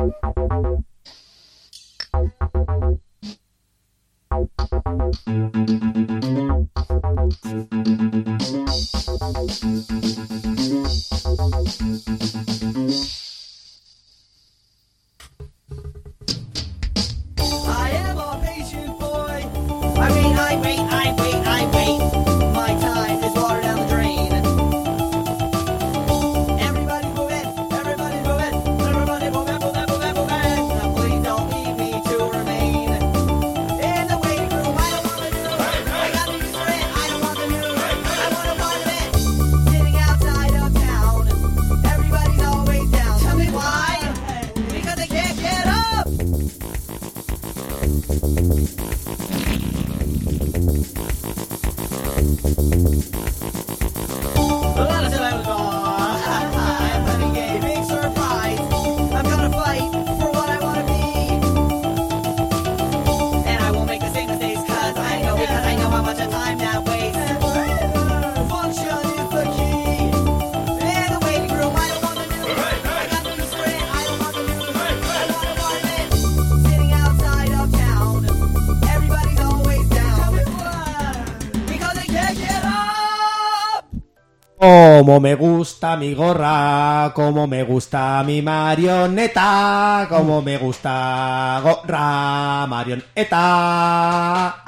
Como me gusta mi gorra, como me gusta mi marioneta, como me gusta gorra, marioneta,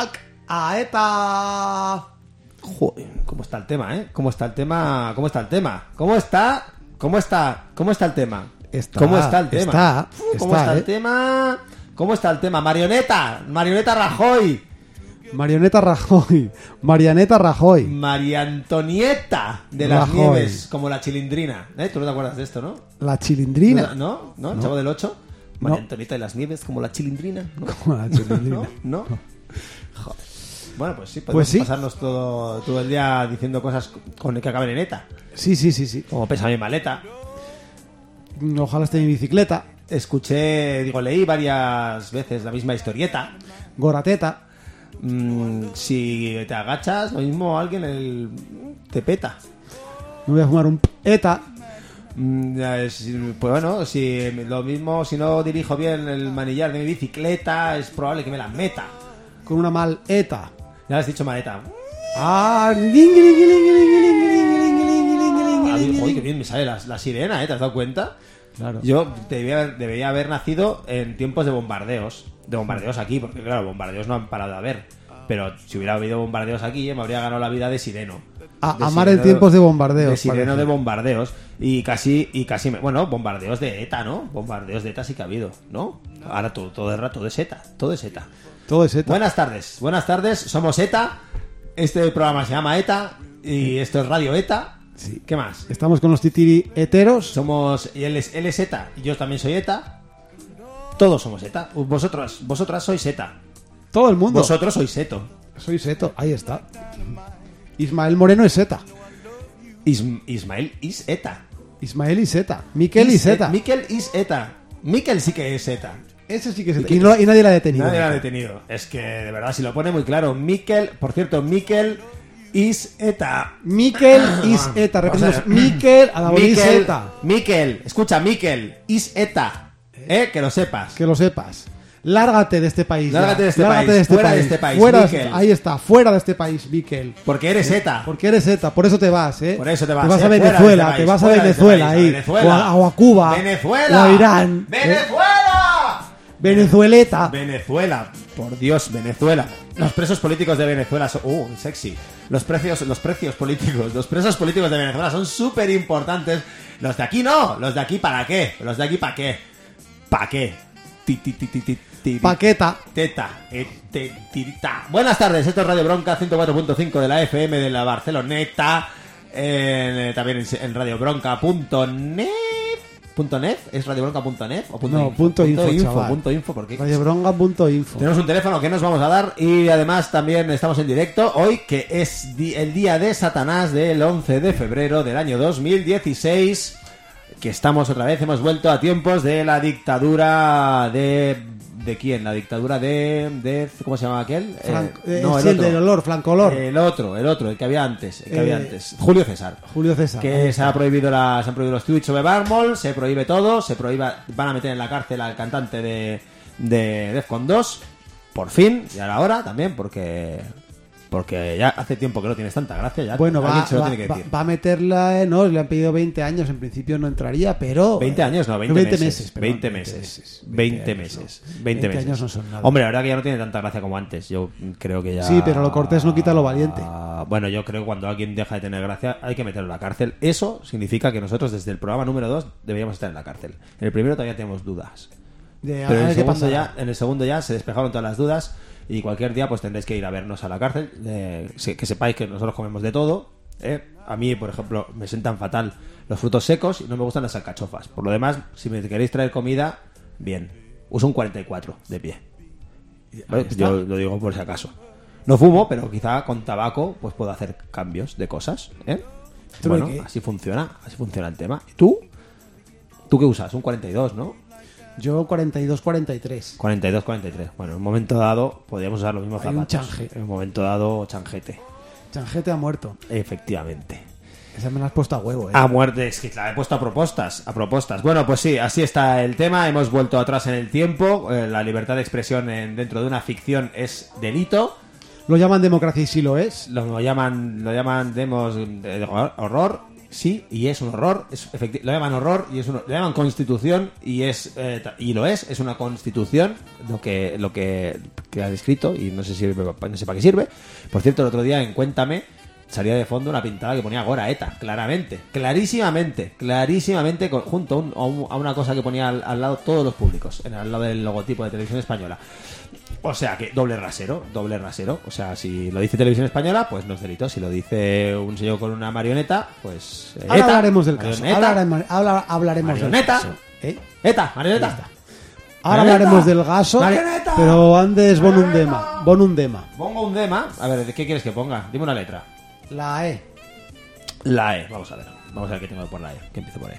aeta. Joder, ¿cómo está el tema, eh? ¿Cómo está el tema? ¿Cómo está el tema? ¿Cómo está? ¿Cómo está? ¿Cómo está el tema? ¿Cómo está el tema? ¿Cómo está el tema? ¿Cómo está el tema? Marioneta Rajoy. Marioneta Rajoy, Marianeta Rajoy, María Antonieta de las Rajoy. Nieves, como la Chilindrina. Tú no te acuerdas de esto, ¿no? la Chilindrina. ¿No? ¿El Chavo del 8? María Antonieta de las Nieves, como la Chilindrina. ¿No? Como la Chilindrina. ¿No? Joder. Bueno, pues sí, podemos pasarnos todo el día diciendo cosas con el que acaben en eta. Sí. Como pesa mi maleta. Ojalá esté en bicicleta. Leí varias veces la misma historieta. Gorateta. Si te agachas, lo mismo alguien te peta. Me voy a fumar un ETA. Pues bueno, si lo mismo, si no dirijo bien el manillar de mi bicicleta, es probable que me la meta. Con una mal ETA. Ya has dicho maleta. Uy, qué bien me sale la sirena, ¿te has dado cuenta? Claro. Yo debería haber nacido en tiempos de bombardeos. De bombardeos aquí, porque claro, bombardeos no han parado de haber. Pero si hubiera habido bombardeos aquí, me habría ganado la vida de sireno. Amar en tiempos de bombardeos. De sireno parece. De bombardeos. Y casi bueno, bombardeos de ETA, ¿no? Bombardeos de ETA sí que ha habido, ¿no? Ahora todo el rato es ETA. Todo es ETA. Buenas tardes, somos ETA. Este programa se llama ETA. Y esto es Radio ETA. Sí. ¿Qué más? Estamos con los titiri heteros. Y él es ETA. Y yo también soy ETA. Todos somos ETA. Vosotras sois ETA. Todo el mundo. Vosotros sois Seto. Soy Seto, ahí está. Ismael Moreno es ETA. Ismael is ETA. Ismael is ETA. Miquel is ETA. Miquel is ETA. Miquel sí que es ETA. Ese sí que es ETA. Y nadie la ha detenido. Nadie la ha detenido. Es que, de verdad, si lo pone muy claro. Miquel is ETA. Miquel is ETA. Repetimos. Miquel is ETA. Miquel, escucha, Miquel is ETA. Que lo sepas. Que lo sepas. Lárgate de este país. Lárgate de este país. Fuera, ahí está, fuera de este país, Miquel. Porque eres ETA. Porque eres ETA, por eso te vas, ¿eh? Por eso te vas. Te vas a Venezuela, te vas a Venezuela ahí. O a Cuba. Venezuela. O a Irán. ¡Venezuela! Venezueleta. Venezuela. Por Dios, Venezuela. Los presos políticos de Venezuela son... sexy. Los presos políticos de Venezuela son súper importantes. Los de aquí no. Los de aquí ¿para qué? ¿Para qué? Paqueta. Teta. Buenas tardes, esto es Radio Bronca 104.5 de la FM de la Barceloneta. También en radiobronca.net. ¿.net? ¿Es radiobronca.net? ¿O no, .info? ¿Por qué? Radiobronca.info. Tenemos un teléfono que nos vamos a dar y además también estamos en directo hoy, que es el día de Satanás del 11 de febrero del año 2016. Que estamos otra vez, hemos vuelto a tiempos de la dictadura de ¿De quién? La dictadura de ¿cómo se llama aquel? El del olor, Francolor. El otro, el que había antes. Julio César. Que se han prohibido los tweets sobre Barmol, se prohíbe todo, van a meter en la cárcel al cantante de Defcon 2, por fin, y ahora también, porque ya hace tiempo que no tienes tanta gracia. Ya bueno, va a meterla, no, le han pedido 20 años, en principio no entraría, pero... 20 años, no, 20 meses. 20 años no son nada. Hombre, la verdad que ya no tiene tanta gracia como antes, yo creo que ya... Sí, pero lo cortés no quita lo valiente. Bueno, yo creo que cuando alguien deja de tener gracia hay que meterlo en la cárcel. Eso significa que nosotros desde el programa número 2 deberíamos estar en la cárcel. En el primero todavía tenemos dudas. Pero en el segundo ya se despejaron todas las dudas. Y cualquier día pues tendréis que ir a vernos a la cárcel, que sepáis que nosotros comemos de todo. A mí, por ejemplo, me sientan fatal los frutos secos y no me gustan las alcachofas. Por lo demás, si me queréis traer comida, bien, uso un 44 de pie. Yo lo digo por si acaso. No fumo, pero quizá con tabaco pues puedo hacer cambios de cosas. Bueno, así funciona el tema. ¿Tú qué usas? Un 42, ¿no? Yo 42-43. 42-43. Bueno, en un momento dado podríamos usar los mismos zapatos. Un chanje. En un momento dado, chanjete. Chanjete ha muerto. Efectivamente. Esa me la has puesto a huevo, A muerte, es que la he puesto a propuestas. Bueno, pues sí, así está el tema. Hemos vuelto atrás en el tiempo. La libertad de expresión dentro de una ficción es delito. Lo llaman democracia y sí lo es. Lo llaman horror. Sí, y es un horror, lo llaman horror y lo llaman constitución y lo es una constitución lo que ha descrito y no sé para qué sirve. Por cierto, el otro día en Cuéntame salía de fondo una pintada que ponía Gora ETA, clarísimamente, junto a una cosa que ponía al lado todos los públicos, al lado del logotipo de Televisión Española. O sea que doble rasero. O sea, si lo dice Televisión Española, pues no es delito. Si lo dice un señor con una marioneta, pues... Ahora hablaremos del caso. Hablaremos del caso. ETA, marioneta. Ahora hablaremos del gaso, marioneta. Pero antes pon un dema. Pongo un dema. A ver, ¿de qué quieres que ponga? Dime una letra. La E. Vamos a ver qué tengo por la E. Que empiece por E.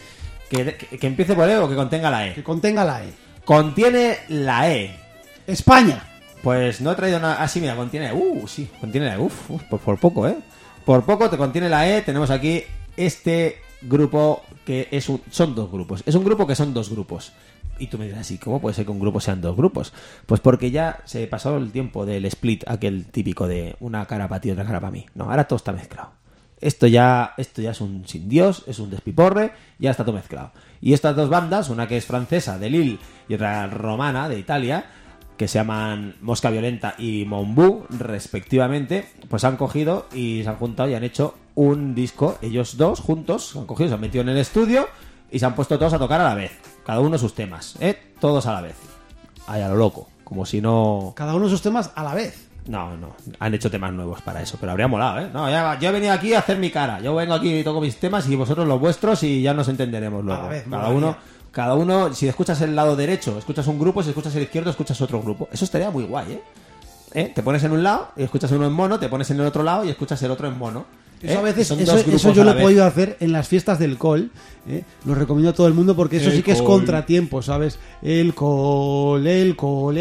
¿Que empiece por E o que contenga la E? Que contenga la E. Contiene la E. España. Pues no he traído nada. Ah, sí, mira, contiene. Sí, contiene la E. Pues por poco, Por poco te contiene la E. Tenemos aquí este grupo que son dos grupos. Es un grupo que son dos grupos. Y tú me dirás, ¿y cómo puede ser que un grupo sean dos grupos? Pues porque ya se pasó el tiempo del split, aquel típico de una cara para ti y otra cara para mí. No, ahora todo está mezclado. Esto ya es un sin Dios, es un despiporre, ya está todo mezclado. Y estas dos bandas, una que es francesa, de Lille, y otra romana, de Italia, que se llaman Mosca Violenta y Monbu, respectivamente, pues han cogido y se han juntado y han hecho un disco. Ellos dos juntos se han cogido, se han metido en el estudio y se han puesto todos a tocar a la vez. Cada uno sus temas, todos a la vez. Ahí a lo loco, como si no... Cada uno sus temas a la vez. No, han hecho temas nuevos para eso, pero habría molado, No, yo he venido aquí a hacer mi cara. Yo vengo aquí y toco mis temas y vosotros los vuestros y ya nos entenderemos luego. A la vez, cada uno, si escuchas el lado derecho, escuchas un grupo, si escuchas el izquierdo, escuchas otro grupo. Eso estaría muy guay, Te pones en un lado y escuchas uno en mono, te pones en el otro lado y escuchas el otro en mono. Eso a veces, eso yo lo he podido hacer en las fiestas del col. Lo recomiendo a todo el mundo porque eso sí que es contratiempo, ¿sabes? El col. ¿Por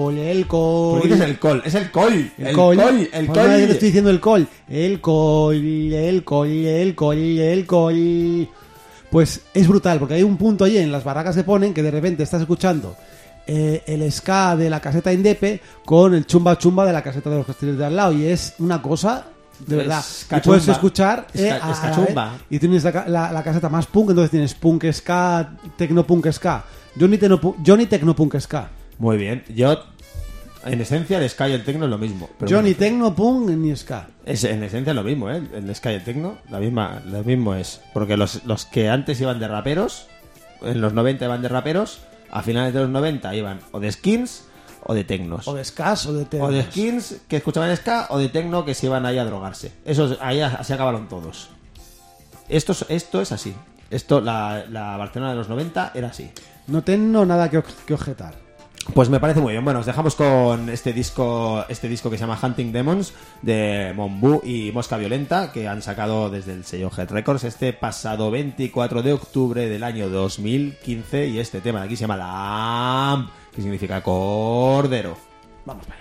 qué es el col? Es el col. El col. Yo te estoy diciendo el col. El col. Pues es brutal porque hay un punto allí en las barracas que ponen que de repente estás escuchando el ska de la caseta Indepe con el chumba chumba de la caseta de los Castellers de al lado y es una cosa... De verdad, y puedes escuchar y tienes la caseta más punk, entonces tienes punk ska, tecnopunk ska, Johnny tecnopunk ska. Muy bien, en esencia el ska y el tecno es lo mismo. Johnny tecnopunk ni ska. En esencia es lo mismo, el ska y el tecno, lo mismo es, porque los que antes iban de raperos, en los 90 iban de raperos, a finales de los 90 iban o de skins o de tecnos. O de skas o de tecnos. O de skins que escuchaban ska o de tecno que se iban ahí a drogarse. Ahí así acabaron todos. Esto es así. La Barcelona de los 90 era así. No tengo nada que objetar. Pues me parece muy bien. Bueno, os dejamos con este disco que se llama Hunting Demons de Monbu y Mosca Violenta, que han sacado desde el sello Head Records este pasado 24 de octubre del año 2015 y este tema de aquí se llama Lamb, que significa cordero. Vamos para allá.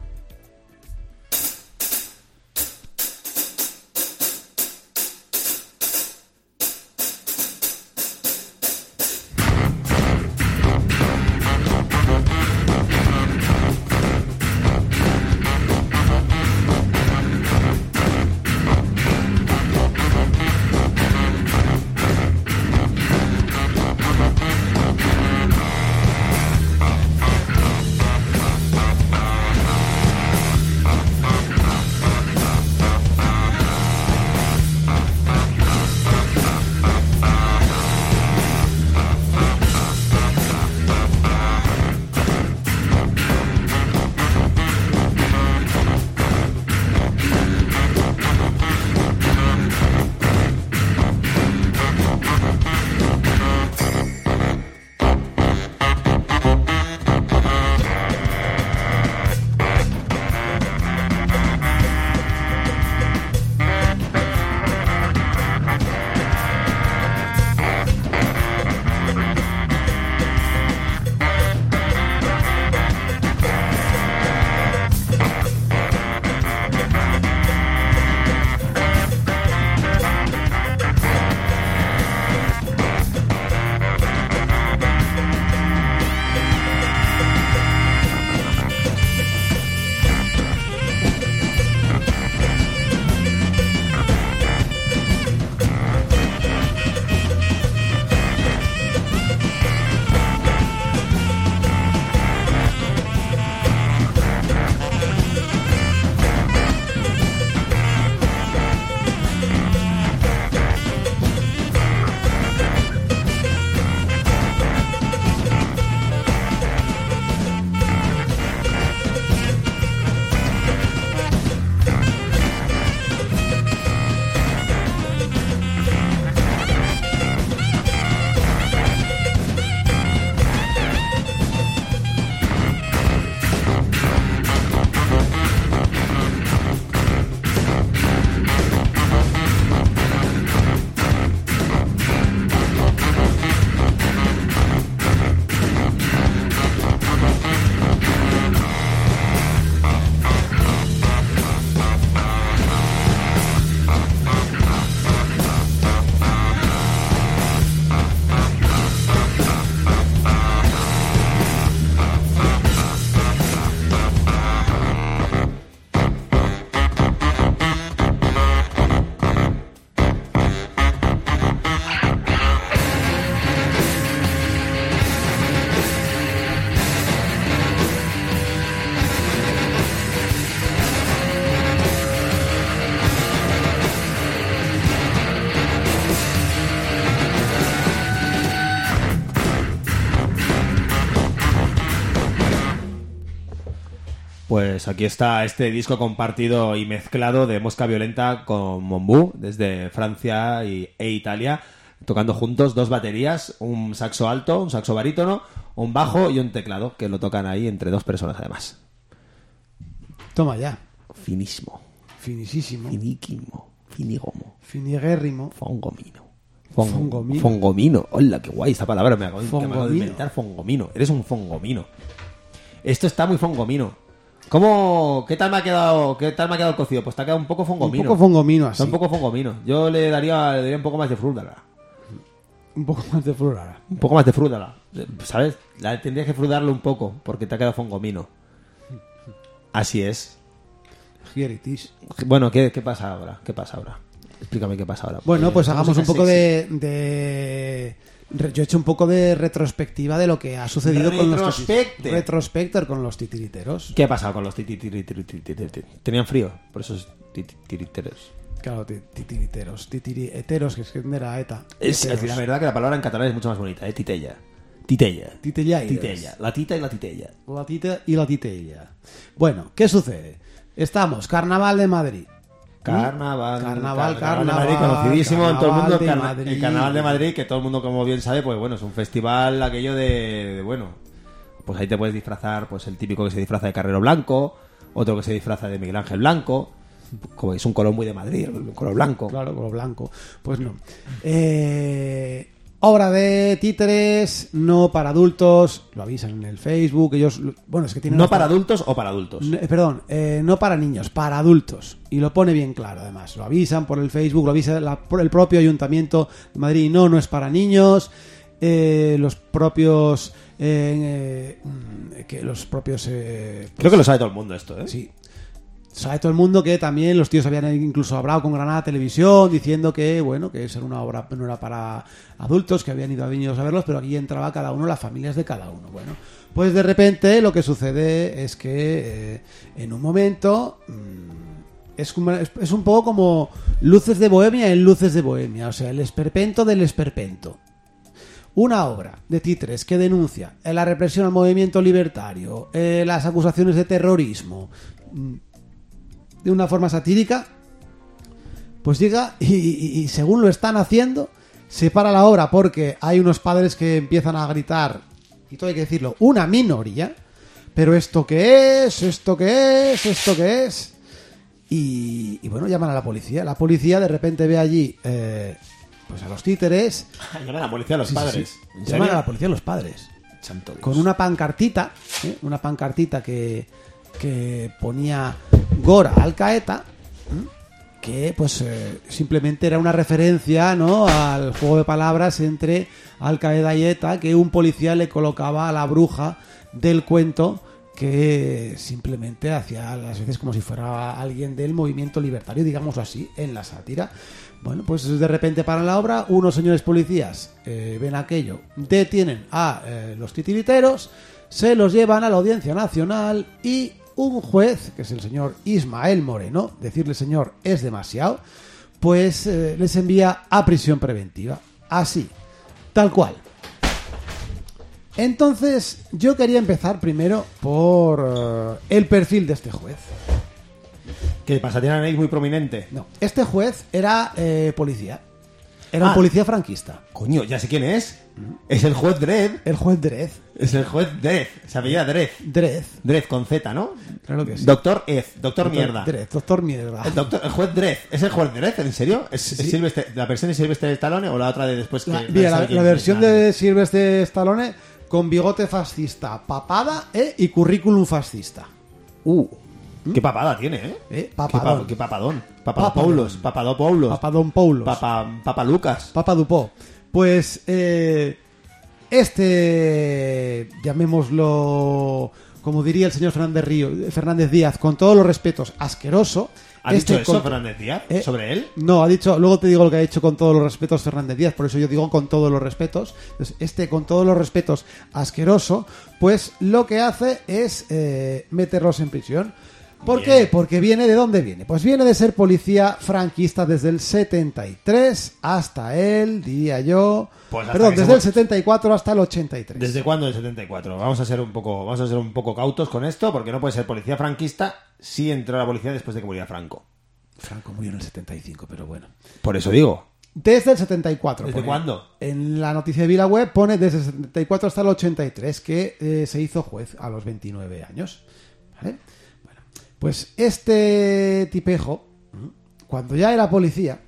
Pues aquí está este disco compartido y mezclado de Mosca Violenta con Monbu desde Francia e Italia, tocando juntos dos baterías, un saxo alto, un saxo barítono, un bajo y un teclado, que lo tocan ahí entre dos personas además. Toma ya. Finísimo. Finisísimo. Finiquimo. Finigomo. Finiguérrimo. Fongomino. Fongomino. Fongomino. Hola, qué guay esta palabra. Me acabo Fongomino. de inventar fongomino. Eres un fongomino. Esto está muy fongomino. ¿Cómo? ¿Qué tal me ha quedado el cocido? Pues te ha quedado un poco fongomino. Un poco fongomino así. Está un poco fongomino. Yo le daría un poco más de frúdala. Un poco más de frúdala. Un poco más de frúdala. ¿Sabes? Tendrías que frudarlo un poco porque te ha quedado fongomino. Así es. Gieritis. Bueno, ¿qué pasa ahora? ¿Qué pasa ahora? Explícame qué pasa ahora. Bueno, pues hagamos un poco de... Yo he hecho un poco de retrospectiva de lo que ha sucedido con los retrospector con los titiriteros. ¿Qué ha pasado con los titiriteros? Tenían frío, por eso es titiriteros. Claro, titiriteros, titirieteros, que es que era eta. Es la verdad que la palabra en catalán es mucho más bonita, titella. Titellaires. La tita y la titella. La tita y la titella. Bueno, ¿qué sucede? Estamos, Carnaval de Madrid. Carnaval de Madrid, conocidísimo en todo el mundo. El Carnaval de Madrid, que todo el mundo, como bien sabe, pues bueno, es un festival aquello de bueno, pues ahí te puedes disfrazar, pues el típico que se disfraza de Carrero Blanco, otro que se disfraza de Miguel Ángel Blanco, como es un color muy de Madrid, un color blanco. Claro, color blanco. Pues no. Obra de títeres, no para adultos, lo avisan en el Facebook, ellos, bueno, es que tienen... ¿No para adultos o para adultos? Perdón, no para niños, para adultos. Y lo pone bien claro, además. Lo avisan por el Facebook, lo avisa el propio Ayuntamiento de Madrid. No es para niños. Los propios... Creo que lo sabe todo el mundo esto, ¿eh? Sí. Sabe todo el mundo que también los tíos habían incluso hablado con Granada Televisión diciendo que, bueno, que esa era una obra, no era para adultos, que habían ido a niños a verlos, pero aquí entraba cada uno, las familias de cada uno. Bueno, pues de repente lo que sucede es que en un momento es un poco como Luces de Bohemia en Luces de Bohemia, o sea, el esperpento del esperpento. Una obra de títeres que denuncia la represión al movimiento libertario, las acusaciones de terrorismo, de una forma satírica, pues llega y según lo están haciendo, se para la obra porque hay unos padres que empiezan a gritar, y todo hay que decirlo, una minoría, pero ¿esto qué es? ¿Esto qué es? ¿Esto qué es? Y bueno, llaman a la policía. La policía de repente ve allí pues a los títeres. Llaman a la policía a los padres. Sí. Llaman a la policía a los padres. Santo Dios. Con una pancartita, que ponía Gora Al Qaeda, que pues simplemente era una referencia, ¿no?, al juego de palabras entre Al Qaeda y ETA, que un policía le colocaba a la bruja del cuento, que simplemente hacía las veces como si fuera alguien del movimiento libertario, digámoslo así, en la sátira. Bueno, pues de repente paran la obra, unos señores policías ven aquello, detienen a los titiriteros, se los llevan a la Audiencia Nacional y un juez, que es el señor Ismael Moreno, decirle señor es demasiado, pues les envía a prisión preventiva. Así, tal cual. Entonces, yo quería empezar primero por el perfil de este juez. ¿Qué pasa? ¿Tiene una nariz muy prominente? No, este juez era policía. Era un policía franquista. Coño, ya sé quién es. Es el juez Dredd. El juez Dredd. Es el juez Dredd. Se apellida Dredd. Dredd con Z, ¿no? Claro que sí. Doctor Mierda. Dredd, doctor Mierda. El juez Dredd. ¿Es el juez Dredd? ¿En serio? Sí. ¿La versión de Sylvester Stallone o la otra de después? Que la versión de Sylvester Stallone con bigote fascista, papada y currículum fascista. Qué papada tiene, ¿eh? Papadón. Qué papadón. Papadopoulos. Papadón Paulos. Papa Lucas. Papadupó. Pues llamémoslo, como diría el señor Fernández Díaz, con todos los respetos, asqueroso. ¿Ha dicho eso Fernández Díaz sobre él? No, ha dicho, luego te digo lo que ha dicho con todos los respetos Fernández Díaz, por eso yo digo con todos los respetos. Entonces, con todos los respetos, asqueroso, pues lo que hace es meterlos en prisión. ¿Por qué? Porque viene ¿de dónde viene? Pues viene de ser policía franquista desde el 73 hasta el, diría yo... desde el 74 hasta el 83. ¿Desde cuándo el 74? Vamos a ser un poco cautos con esto, porque no puede ser policía franquista si entró a la policía después de que muriera Franco. Franco murió en el 75, pero bueno. Por eso digo. Desde el 74. ¿Desde cuándo? En la noticia de VilaWeb pone desde el 74 hasta el 83, que se hizo juez a los 29 años. ¿Vale? Pues este tipejo, cuando ya era policía,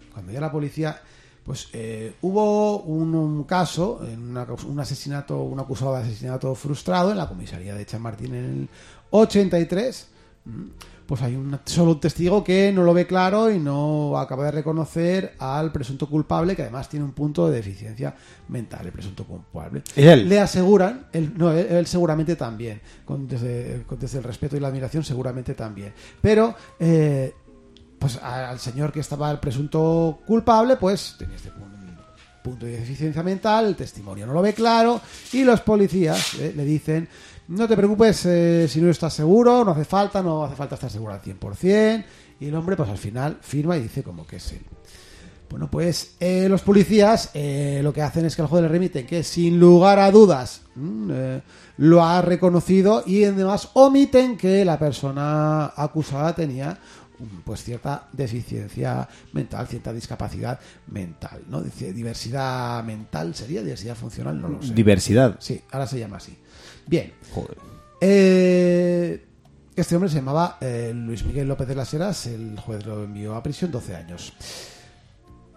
pues hubo un caso, un asesinato, un acusado de asesinato frustrado en la comisaría de Chamartín en el 83. Pues hay solo un testigo que no lo ve claro y no acaba de reconocer al presunto culpable, que además tiene un punto de deficiencia mental, el presunto culpable. ¿Y él? Le aseguran, él seguramente también, desde el respeto y la admiración seguramente también. Pero, pues al señor que estaba el presunto culpable, pues tenía este punto de deficiencia mental, el testimonio no lo ve claro y los policías le dicen... No te preocupes si no estás seguro, no hace falta estar seguro al 100%. Y el hombre, pues al final firma y dice como que es él. Bueno, pues los policías lo que hacen es que al juez le remiten que sin lugar a dudas lo ha reconocido y además omiten que la persona acusada tenía pues cierta deficiencia mental, cierta discapacidad mental, ¿no? Diversidad mental, ¿sería? Diversidad funcional, no lo sé. Diversidad. Sí, ahora se llama así. Bien. Joder. Este hombre se llamaba Luis Miguel López de las Heras. El juez lo envió a prisión 12 años.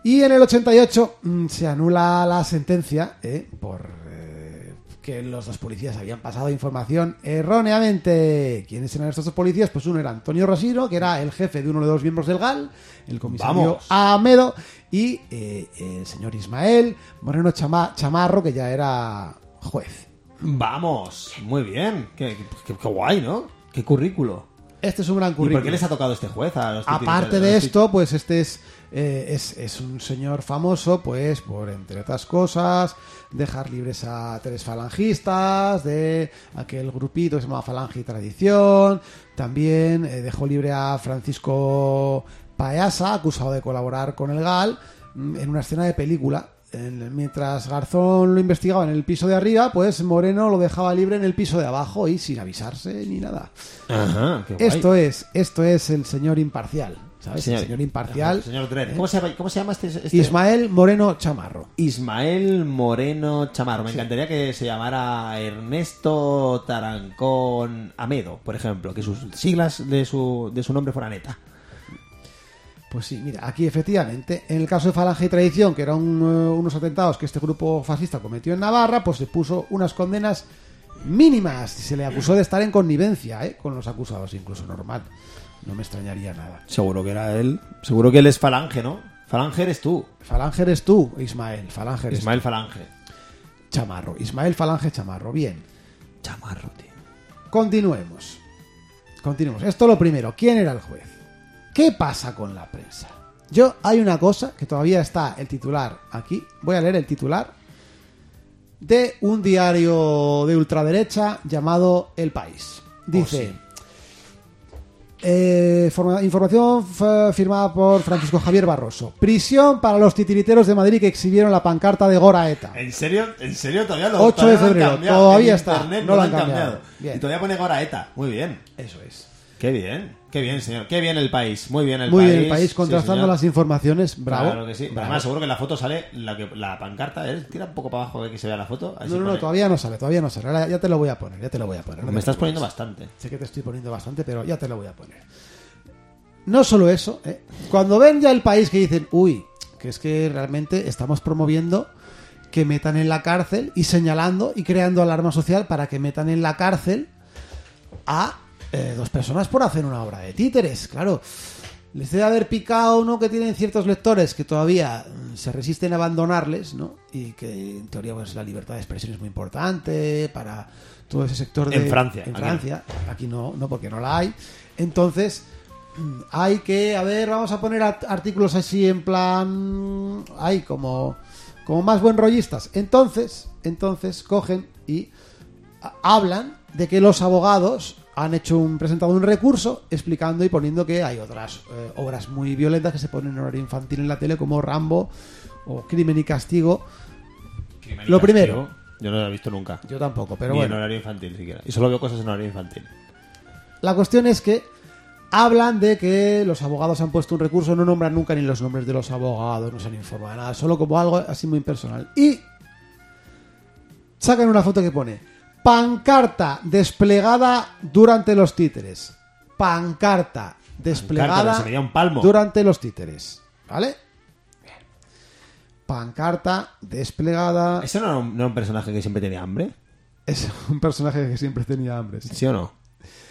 Y en el 88 se anula la sentencia por que los dos policías habían pasado información erróneamente. ¿Quiénes eran estos dos policías? Pues uno era Antonio Rosino, que era el jefe de uno de los miembros del GAL, el comisario Amedo, y el señor Ismael Moreno Chamarro, que ya era juez. Vamos, muy bien. Qué guay, ¿no? Qué currículo. Este es un gran currículo. ¿Y por qué les ha tocado este juez a los Aparte de esto, pues este es un señor famoso, pues por, entre otras cosas, dejar libres a 3 falangistas de aquel grupito que se llama Falange y Tradición. También dejó libre a Francisco Paesa, acusado de colaborar con el GAL en una escena de película. Mientras Garzón lo investigaba en el piso de arriba, pues Moreno lo dejaba libre en el piso de abajo y sin avisarse ni nada. Ajá, qué guay. Esto es el señor imparcial, ¿sabes? El señor imparcial. Señor Dredd. ¿Cómo se llama este? Ismael Moreno Chamarro. Ismael Moreno Chamarro. Me encantaría que se llamara Ernesto Tarancón Amedo, por ejemplo, que sus siglas de su nombre fueran ETA. Pues sí, mira, aquí efectivamente, en el caso de Falange y Tradición, que eran unos atentados que este grupo fascista cometió en Navarra, pues se puso unas condenas mínimas. Se le acusó de estar en connivencia con los acusados, incluso normal. No me extrañaría nada. Seguro que era él. Seguro que él es Falange, ¿no? Falange eres tú. Falange eres tú, Ismael. Falange eres Ismael tú. Falange. Chamarro. Ismael Falange Chamarro. Bien. Chamarro, tío. Continuemos. Esto lo primero. ¿Quién era el juez? ¿Qué pasa con la prensa? Hay una cosa que todavía está el titular aquí. Voy a leer el titular de un diario de ultraderecha llamado El País. Dice... información firmada por Francisco Javier Barroso. Prisión para los titiriteros de Madrid que exhibieron la pancarta de Gora ETA. ¿En serio? Todavía lo 8 de febrero. Todavía está. Internet, no lo han cambiado. Y todavía pone Gora ETA. Muy bien. Eso es. Qué bien, señor. Qué bien el país. Muy bien el Muy país. bien el país, contrastando sí, las informaciones. Bravo. Claro que sí. Bravo. Además, seguro que en la foto sale la pancarta. Tira un poco para abajo que se vea la foto. No, todavía no sale. Ahora ya te lo voy a poner. No me estás poniendo bastante. Sé que te estoy poniendo bastante, pero ya te lo voy a poner. No solo eso, cuando ven ya el país que dicen, que es que realmente estamos promoviendo que metan en la cárcel y señalando y creando alarma social para que metan en la cárcel a 2 personas por hacer una obra de títeres. Claro, les debe haber picado, ¿no?, que tienen ciertos lectores que todavía se resisten a abandonarles, ¿no? Y que en teoría pues la libertad de expresión es muy importante para todo ese sector de... En Francia. Aquí no, porque no la hay. Entonces... hay que, vamos a poner artículos así en plan, como más buen rollistas. Entonces cogen y hablan de que los abogados han presentado un recurso explicando y poniendo que hay otras obras muy violentas que se ponen en horario infantil en la tele, como Rambo o Crimen y Castigo. Primero, yo no lo he visto nunca. Yo tampoco, pero ni bueno. en horario infantil siquiera. Y solo veo cosas en horario infantil. La cuestión es que hablan de que los abogados han puesto un recurso, no nombran nunca ni los nombres de los abogados, no se han informado de nada, solo como algo así muy impersonal. Y sacan una foto que pone pancarta desplegada durante los títeres. Pancarta desplegada sería un palmo. durante los títeres. ¿Vale? Bien. Pancarta desplegada. ¿Ese no era un personaje que siempre tenía hambre? Es un personaje que siempre tenía hambre. ¿Sí o no?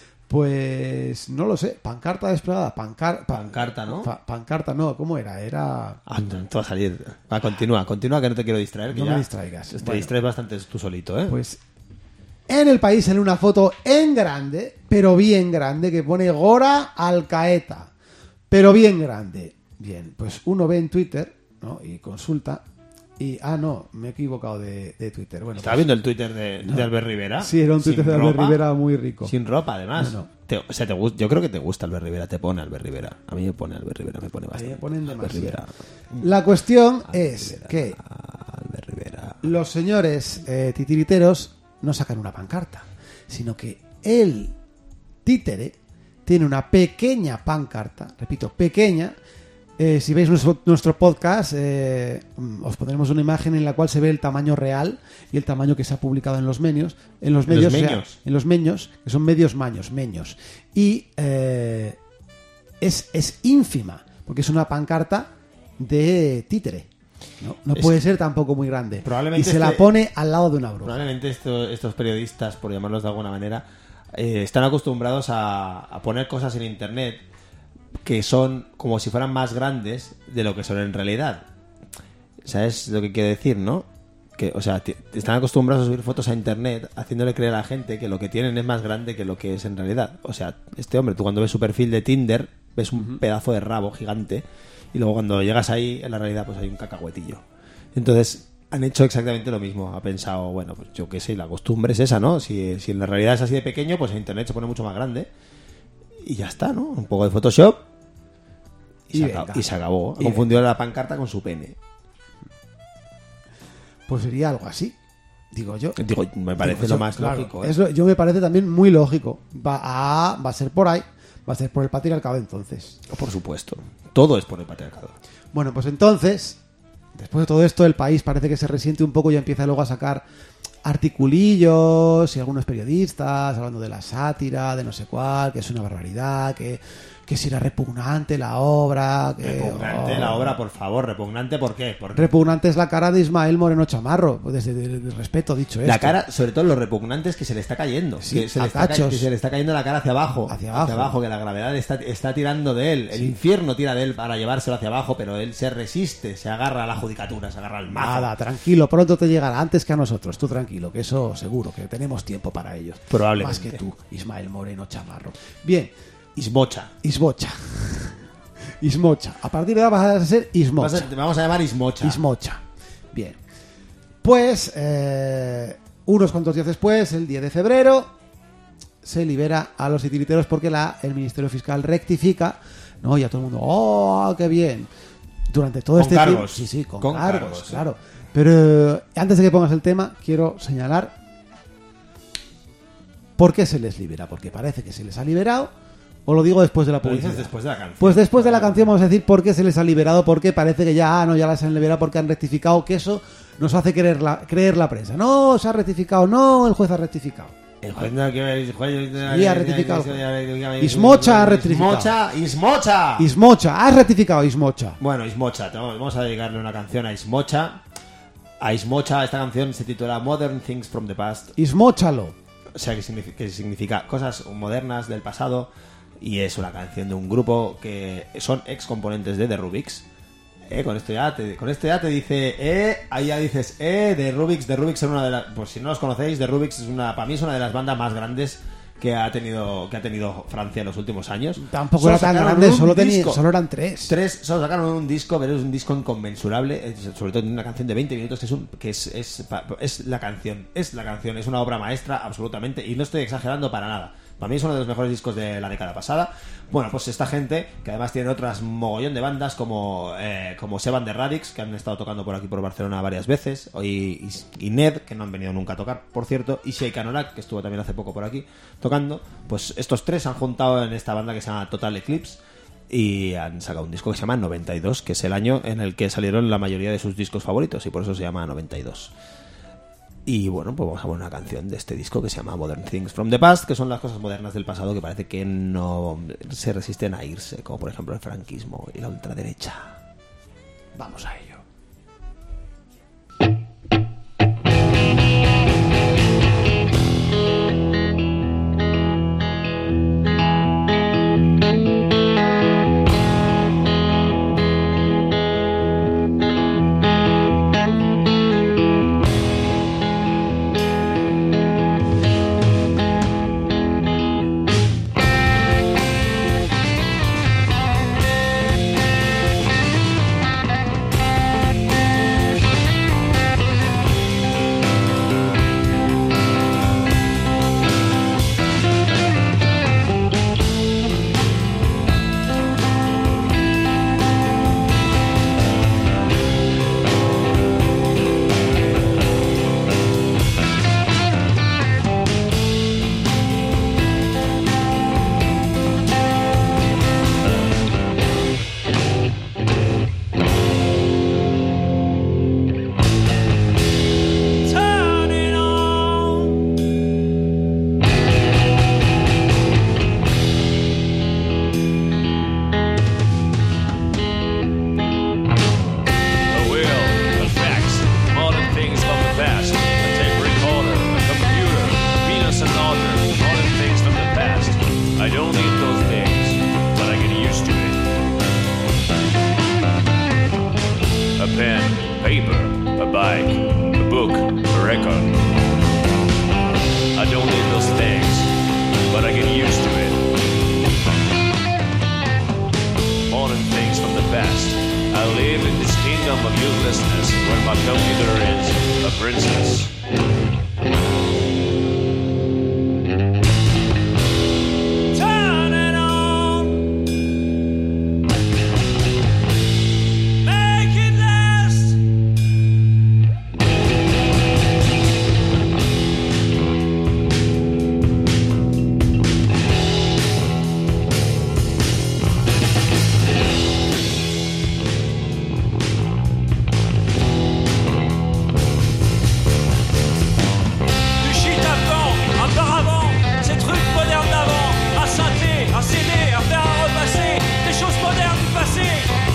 Pues no lo sé. Pancarta desplegada. Pancarta, ¿no? Pancarta no. ¿Cómo era? Era... te va a salir. Continúa, que no te quiero distraer. Que no ya me distraigas. Te distraes bastante tú solito, ¿eh? Pues en El País sale una foto en grande, pero bien grande, que pone Gora Alcaeta. Pero bien grande. Bien, pues uno ve en Twitter, ¿no?, y consulta... Y, no, me he equivocado de Twitter. Bueno, ¿Estaba viendo el Twitter de Albert Rivera? Sí, era un Twitter de Albert Rivera muy rico. Sin ropa, además. No. Yo creo que te gusta Albert Rivera, te pone Albert Rivera. A mí me pone Albert Rivera, me pone bastante. A mí me ponen Albert Rivera. La cuestión es que Albert Rivera. Los señores titiriteros no sacan una pancarta, sino que el títere tiene una pequeña pancarta, repito, pequeña. Si veis nuestro podcast, os pondremos una imagen en la cual se ve el tamaño real y el tamaño que se ha publicado en los medios. En los medios, que son medios meños. Y es ínfima, porque es una pancarta de títere. No puede ser tampoco muy grande. Probablemente y se la pone al lado de una bruja. Probablemente estos periodistas, por llamarlos de alguna manera, están acostumbrados a poner cosas en internet que son como si fueran más grandes de lo que son en realidad. ¿Sabes lo que quiero decir, no? Que, o sea, están acostumbrados a subir fotos a internet haciéndole creer a la gente que lo que tienen es más grande que lo que es en realidad. O sea, este hombre, tú cuando ves su perfil de Tinder ves un pedazo de rabo gigante y luego cuando llegas ahí, en la realidad pues hay un cacahuetillo. Entonces han hecho exactamente lo mismo. Ha pensado, bueno, pues yo qué sé, la costumbre es esa, ¿no? Si en la realidad es así de pequeño, pues en internet se pone mucho más grande y ya está, ¿no? Un poco de Photoshop y se acabó. Ha confundido la pancarta con su pene. Pues sería algo así, digo yo. Me parece lo más lógico. Yo me parece también muy lógico. Va a ser por ahí, va a ser por el patriarcado entonces. Por supuesto, todo es por el patriarcado. Bueno, pues entonces, después de todo esto, el país parece que se resiente un poco y empieza luego a sacar articulillos y algunos periodistas hablando de la sátira, de no sé cuál, que es una barbaridad, que si era repugnante la obra. Repugnante la obra, por favor. ¿Repugnante por qué? Repugnante es la cara de Ismael Moreno Chamarro, desde el respeto dicho esto. La cara, sobre todo lo repugnante es que se le está cayendo. Sí, que se le está cayendo la cara hacia abajo. Hacia abajo, que la gravedad está tirando de él. El infierno tira de él para llevárselo hacia abajo, pero él se resiste, se agarra a la judicatura, se agarra al mazo. Nada, tranquilo, pronto te llegará, antes que a nosotros. Tú tranquilo, que eso seguro, que tenemos tiempo para ellos. Probablemente. Más que tú, Ismael Moreno Chamarro. Bien. Ismocha. A partir de ahora vas a ser Ismocha. Vamos a llamar Ismocha. Bien. Pues, unos cuantos días después, el 10 de febrero, se libera a los titiriteros porque el Ministerio Fiscal rectifica, ¿no? Y a todo el mundo, ¡oh, qué bien! Durante todo este tiempo. Sí, con cargos, claro. Pero antes de que pongas el tema, quiero señalar por qué se les libera. Porque parece que se les ha liberado. ¿O lo digo después de la publicidad? Después de la canción. Pues después de la canción vamos a decir por qué se les ha liberado, porque parece que ya las han liberado porque han rectificado, que eso nos hace creer la prensa. No, se ha rectificado, no, el juez ha rectificado. El juez no, el juez sí, ha rectificado. Ismocha ha rectificado. Ismocha, has rectificado, Ismocha. Bueno, Ismocha, vamos a dedicarle una canción a Ismocha. Esta canción se titula Modern Things from the Past. Ismóchalo. O sea, que significa cosas modernas del pasado. Y es una canción de un grupo que son ex componentes de The Rubiks. Con esto ya te dice, ahí ya dices, The Rubiks. The Rubiks son una de las, por si no los conocéis, The Rubiks para mí es una de las bandas más grandes que ha tenido Francia en los últimos años. Tampoco era tan grande, solo eran tres. Solo sacaron un disco, pero es un disco inconmensurable, sobre todo en una canción de 20 minutos que es la canción, es una obra maestra absolutamente, y no estoy exagerando para nada. Para mí es uno de los mejores discos de la década pasada. Bueno, pues esta gente, que además tiene otras mogollón de bandas como Sevan de Radix, que han estado tocando por aquí por Barcelona varias veces, y Ned, que no han venido nunca a tocar, por cierto, y Sheikh Anorak, que estuvo también hace poco por aquí tocando. Pues estos tres se han juntado en esta banda que se llama Total Eclipse y han sacado un disco que se llama 92, que es el año en el que salieron la mayoría de sus discos favoritos, y por eso se llama 92. Y bueno, pues vamos a poner una canción de este disco que se llama Modern Things from the Past, que son las cosas modernas del pasado que parece que no se resisten a irse, como por ejemplo el franquismo y la ultraderecha. Vamos a ello. kingdom of uselessness where my computer is a princess. Turn it on. Make it last. Du shit avant, un par avant, ces trucs modernes d'avant, un synthé, un CD, un faire à repasser, des choses modernes du passé.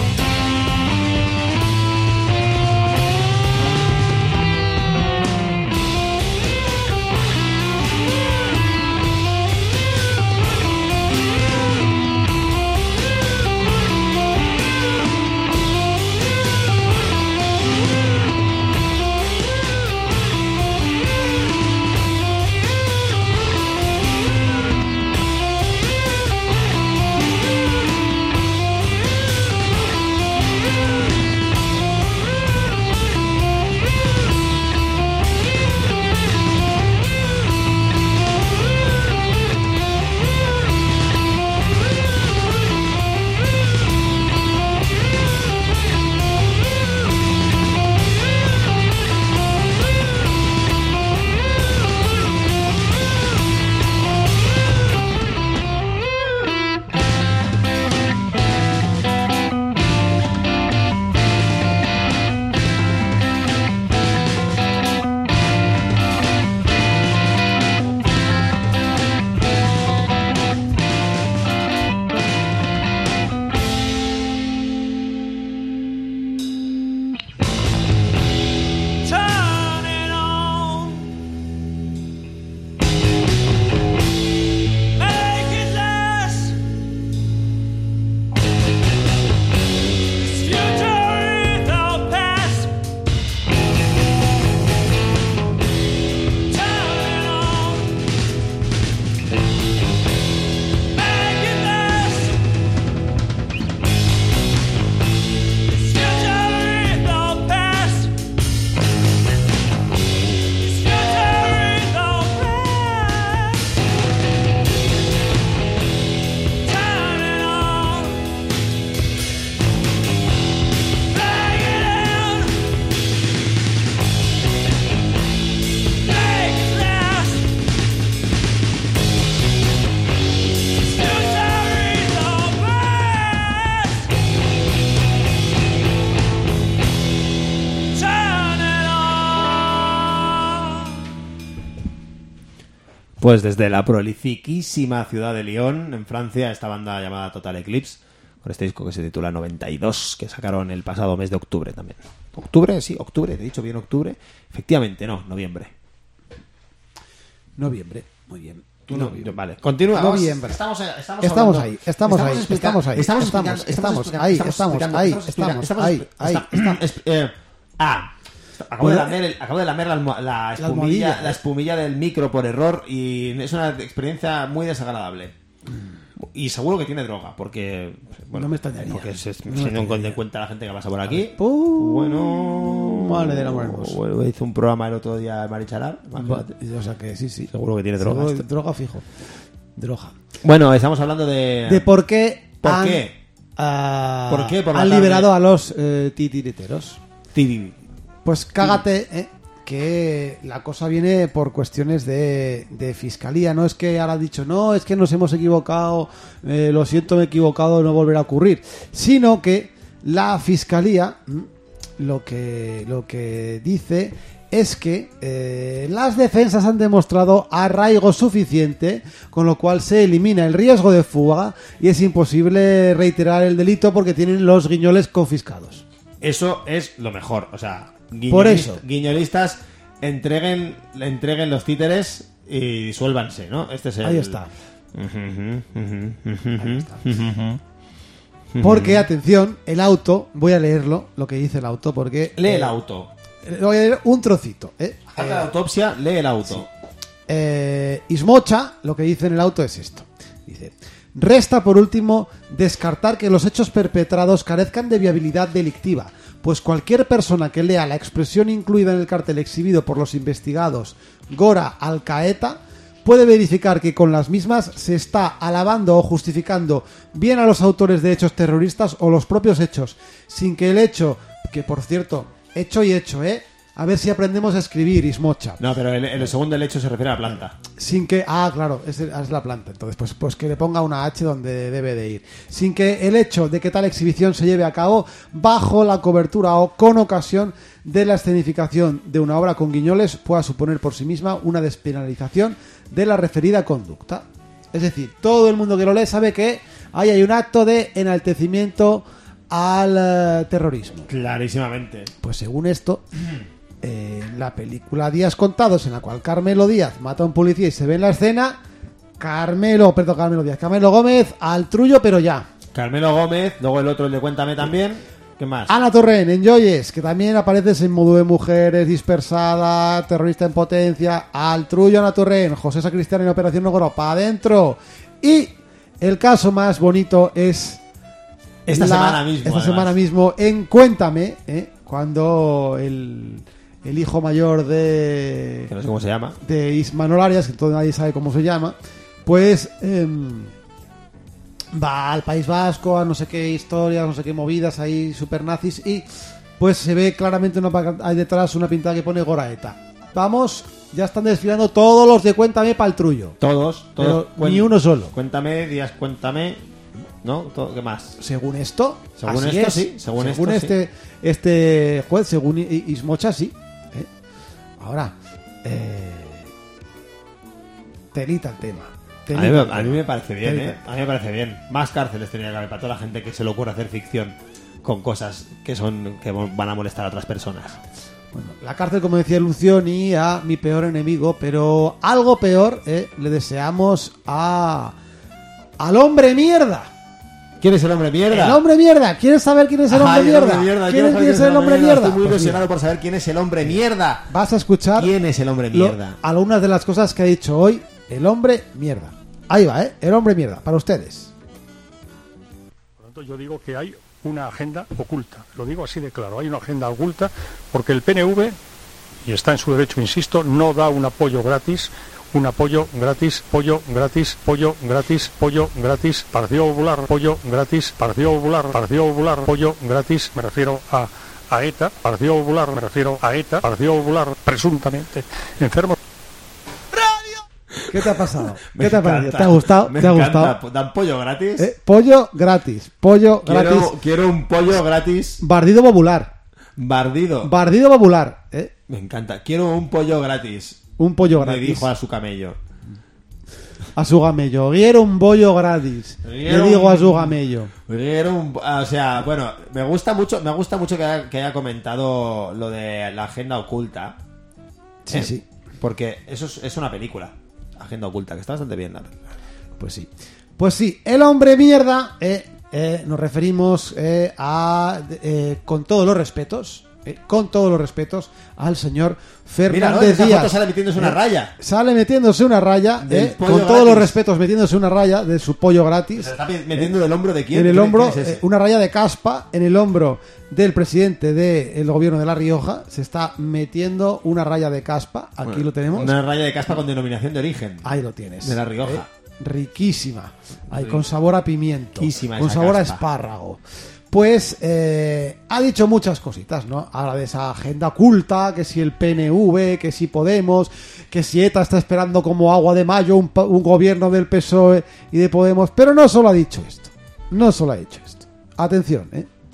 Turn it on. Make it last. This future is our past. Turn it on. Make it last. This future is our past. This future is our past. Turn it on. Bang it out. Make it last. This future is our past. Turn it on. Pues desde la prolifiquísima ciudad de Lyon, en Francia, esta banda llamada Total Eclipse, con este disco que se titula 92, que sacaron el pasado mes de octubre también. ¿Octubre? Sí, octubre, te he dicho bien octubre. Efectivamente, no, noviembre. Noviembre, muy bien. Vale, continúa. vamos. Noviembre. Estamos Estamos hablando- ahí, estamos ahí, explicando- estamos ahí, estamos estamos, explicando- estamos explicando- ahí, estamos estamos explicando- ahí, estamos estamos ahí, explicando- Acabo de lamer la almohadilla, espumilla, la espumilla del micro por error y es una experiencia muy desagradable. Y seguro que tiene droga, porque... Bueno, No me extrañaría. Porque se No me teniendo extrañaría. en cuenta la gente que pasa por aquí. Bueno, madre del amor hermoso. Bueno, hizo un programa el otro día de Marichalar. O sea que sí, sí. Seguro que tiene droga. Seguro, droga fijo. Droga. Bueno, estamos hablando de... De por qué ¿Por han, qué? ¿Por qué por la han tarde? liberado a los titiriteros. Tiri. Pues cágate, que la cosa viene por cuestiones de fiscalía. No es que ahora ha dicho, no, es que nos hemos equivocado, lo siento, me he equivocado, no volverá a ocurrir. Sino que la fiscalía lo que dice es que las defensas han demostrado arraigo suficiente, con lo cual se elimina el riesgo de fuga y es imposible reiterar el delito porque tienen los guiñoles confiscados. Eso es lo mejor. O sea, Por eso. guiñolistas entreguen los títeres y disuélvanse, ¿no? Este es el... Ahí está. Porque, atención, el auto, voy a leerlo, lo que dice el auto, porque... Lee el auto. Voy a leer un trocito. Haz la autopsia, lee el auto. Ismocha, lo que dice en el auto es esto. Dice: resta por último descartar que los hechos perpetrados carezcan de viabilidad delictiva, pues cualquier persona que lea la expresión incluida en el cartel exhibido por los investigados Gora Al-Qaeda puede verificar que con las mismas se está alabando o justificando bien a los autores de hechos terroristas o los propios hechos, sin que el hecho, que por cierto, hecho y hecho, a ver si aprendemos a escribir, Ismocha. No, pero el segundo el hecho se refiere a la planta. Sin que... Ah, claro, es la planta. Entonces, pues que le ponga una H donde debe de ir. Sin que el hecho de que tal exhibición se lleve a cabo bajo la cobertura o con ocasión de la escenificación de una obra con guiñoles pueda suponer por sí misma una despenalización de la referida conducta. Es decir, todo el mundo que lo lee sabe que ahí hay un acto de enaltecimiento al terrorismo. Clarísimamente. Pues según esto... la película Días Contados, en la cual Carmelo Díaz mata a un policía y se ve en la escena, Carmelo Gómez al trullo, pero ya. Carmelo Gómez, luego el otro, el de Cuéntame también. ¿Qué más? Ana Torrent en Joyes, que también apareces en modo de mujeres, dispersada, terrorista en potencia, al trullo Ana Torrent, José Sacristián en Operación Nogoro, para adentro. Y el caso más bonito es esta semana mismo en Cuéntame, cuando el hijo mayor de... que no sé cómo se llama. De Ismanol Arias, que todo nadie sabe cómo se llama, pues va al País Vasco, a no sé qué historias, no sé qué movidas ahí super nazis, y pues se ve claramente hay detrás una pintada que pone Goraeta. Vamos, ya están desfilando todos los de Cuéntame para el trullo. Todos. Pero ni uno solo. Cuéntame, Díaz, Cuéntame... ¿No? ¿Qué más? Según esto, según así esto, es. sí. Según este juez, según Ismocha, sí. Ahora, telita el tema. A mí me parece bien, A mí me parece bien. Más cárceles tenía que haber para toda la gente que se le ocurre hacer ficción con cosas que van a molestar a otras personas. Bueno, la cárcel, como decía Lucioni, a mi peor enemigo, pero algo peor le deseamos al hombre mierda. ¿Quién es el hombre mierda? El hombre mierda. ¿Quieres saber quién es el hombre mierda? ¿Quién es el hombre mierda? Estoy muy ilusionado por saber quién es el hombre mierda. Vas a escuchar quién es el hombre mierda. Algunas de las cosas que ha dicho hoy el hombre mierda. Ahí va, el hombre mierda, para ustedes. Por lo tanto, yo digo que hay una agenda oculta. Lo digo así de claro. Hay una agenda oculta porque el PNV, y está en su derecho, insisto, no da un apoyo gratis. Un apoyo gratis, pollo gratis, pollo gratis, pollo gratis, Partido Popular, pollo gratis, Partido Popular, pollo gratis, me refiero a ETA, Partido Popular, me refiero a ETA, Partido Popular, presuntamente enfermo. ¿Qué te ha pasado? ¿Qué te ha parecido? ¿Te ha gustado? ¿Te ha gustado? ¿Dan pollo gratis? Pollo gratis, gratis. Quiero un pollo gratis. Bardido popular. Bardido popular, Me encanta. Quiero un pollo gratis. Un pollo gratis. Le dijo a su camello. A su gamello. Quiero un pollo gratis. Le digo a su gamello. O sea, bueno, me gusta mucho que haya comentado lo de la agenda oculta. Sí, sí. Porque eso es una película. Agenda oculta, que está bastante bien la película. Pues sí. El hombre mierda, nos referimos con todos los respetos, al señor Fernández Díaz. Foto sale metiéndose una raya. Sale metiéndose una raya, con todos los respetos, metiéndose una raya de su pollo gratis. ¿Se está metiendo del hombro de quién? En el hombro, ¿Quién es ese? Una raya de caspa en el hombro del presidente del gobierno de La Rioja. Se está metiendo una raya de caspa. Aquí lo tenemos. Una raya de caspa con denominación de origen. Ahí lo tienes. De La Rioja. Riquísima. Ahí, con sabor a pimiento. Riquísima con sabor caspa. A espárrago. Pues ha dicho muchas cositas, ¿no? Habla de esa agenda oculta, que si el PNV, que si Podemos, que si ETA está esperando como agua de mayo un gobierno del PSOE y de Podemos. Pero no solo ha dicho esto. Atención,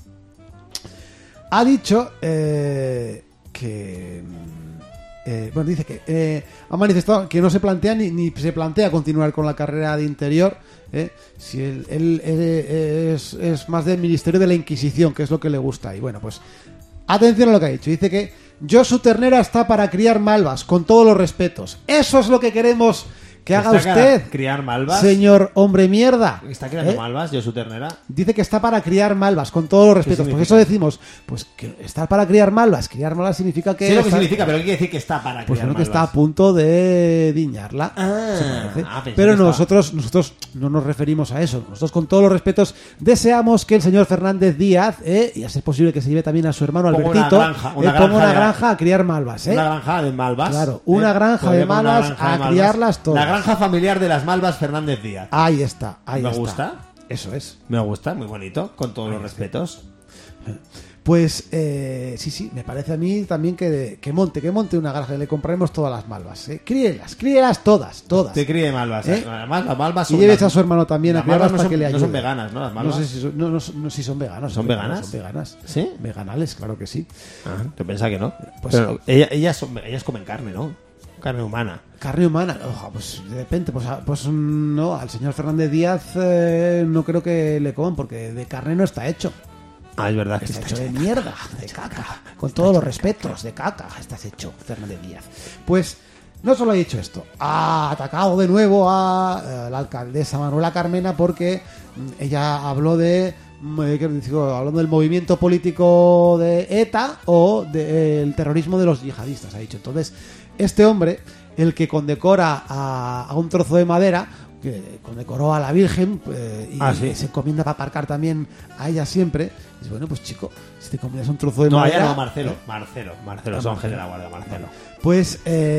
Ha dicho que... bueno, dice que ha manifestado que no se plantea ni se plantea continuar con la carrera de interior. Si él es más del Ministerio de la Inquisición, que es lo que le gusta. Y bueno, pues atención a lo que ha dicho. Dice que Josu Ternera está para criar malvas, con todos los respetos. Eso es lo que queremos que haga usted, criar malvas, señor hombre mierda. ¿Está criando malvas, Josu Ternera? Dice que está para criar malvas, con todos los respetos. Pues eso decimos, pues que estar para criar malvas. Criar malvas significa que... Sí, lo que significa, pero ¿qué quiere decir que está para criar pues malvas? Que está a punto de diñarla. Pero nosotros no nos referimos a eso. Nosotros, con todos los respetos, deseamos que el señor Fernández Díaz, y a ser posible que se lleve también a su hermano Albertito, ponga una granja a criar malvas. Una granja de malvas. Claro, una granja de malvas a criarlas todas. La granja familiar de las malvas Fernández Díaz. Ahí está, ¿Me gusta? Eso es. Me gusta, muy bonito, con todos los respetos. Pues sí, me parece a mí también que monte una granja y le compraremos todas las malvas. Críelas todas. Te críe malvas. Además, las malvas son... Y lleves a su hermano también a criarlas para que le ayude. No son veganas, ¿no? Las malvas. No sé si son veganas. ¿Son veganas? Son veganas. ¿Sí? Veganales, claro que sí. Yo pensaba que no. Pues, pero ellas comen carne, ¿no? Carne humana. Carne humana, pues de repente, pues no, al señor Fernández Díaz no creo que le coman, porque de carne no está hecho. Es verdad que está hecho de mierda, de caca. Con todos los respetos, de caca estás hecho, Fernández Díaz. Pues no solo ha dicho esto, ha atacado de nuevo a la alcaldesa Manuela Carmena, porque ella habló hablando del movimiento político de ETA o del terrorismo de los yihadistas, ha dicho. Entonces, este hombre, el que condecora a un trozo de madera, que condecoró a la Virgen, y se encomienda para aparcar también a ella siempre, dice, bueno, pues chico, si te encomiendas un trozo de madera... No, Marcelo, es Ángel de la Guardia, Marcelo. Pues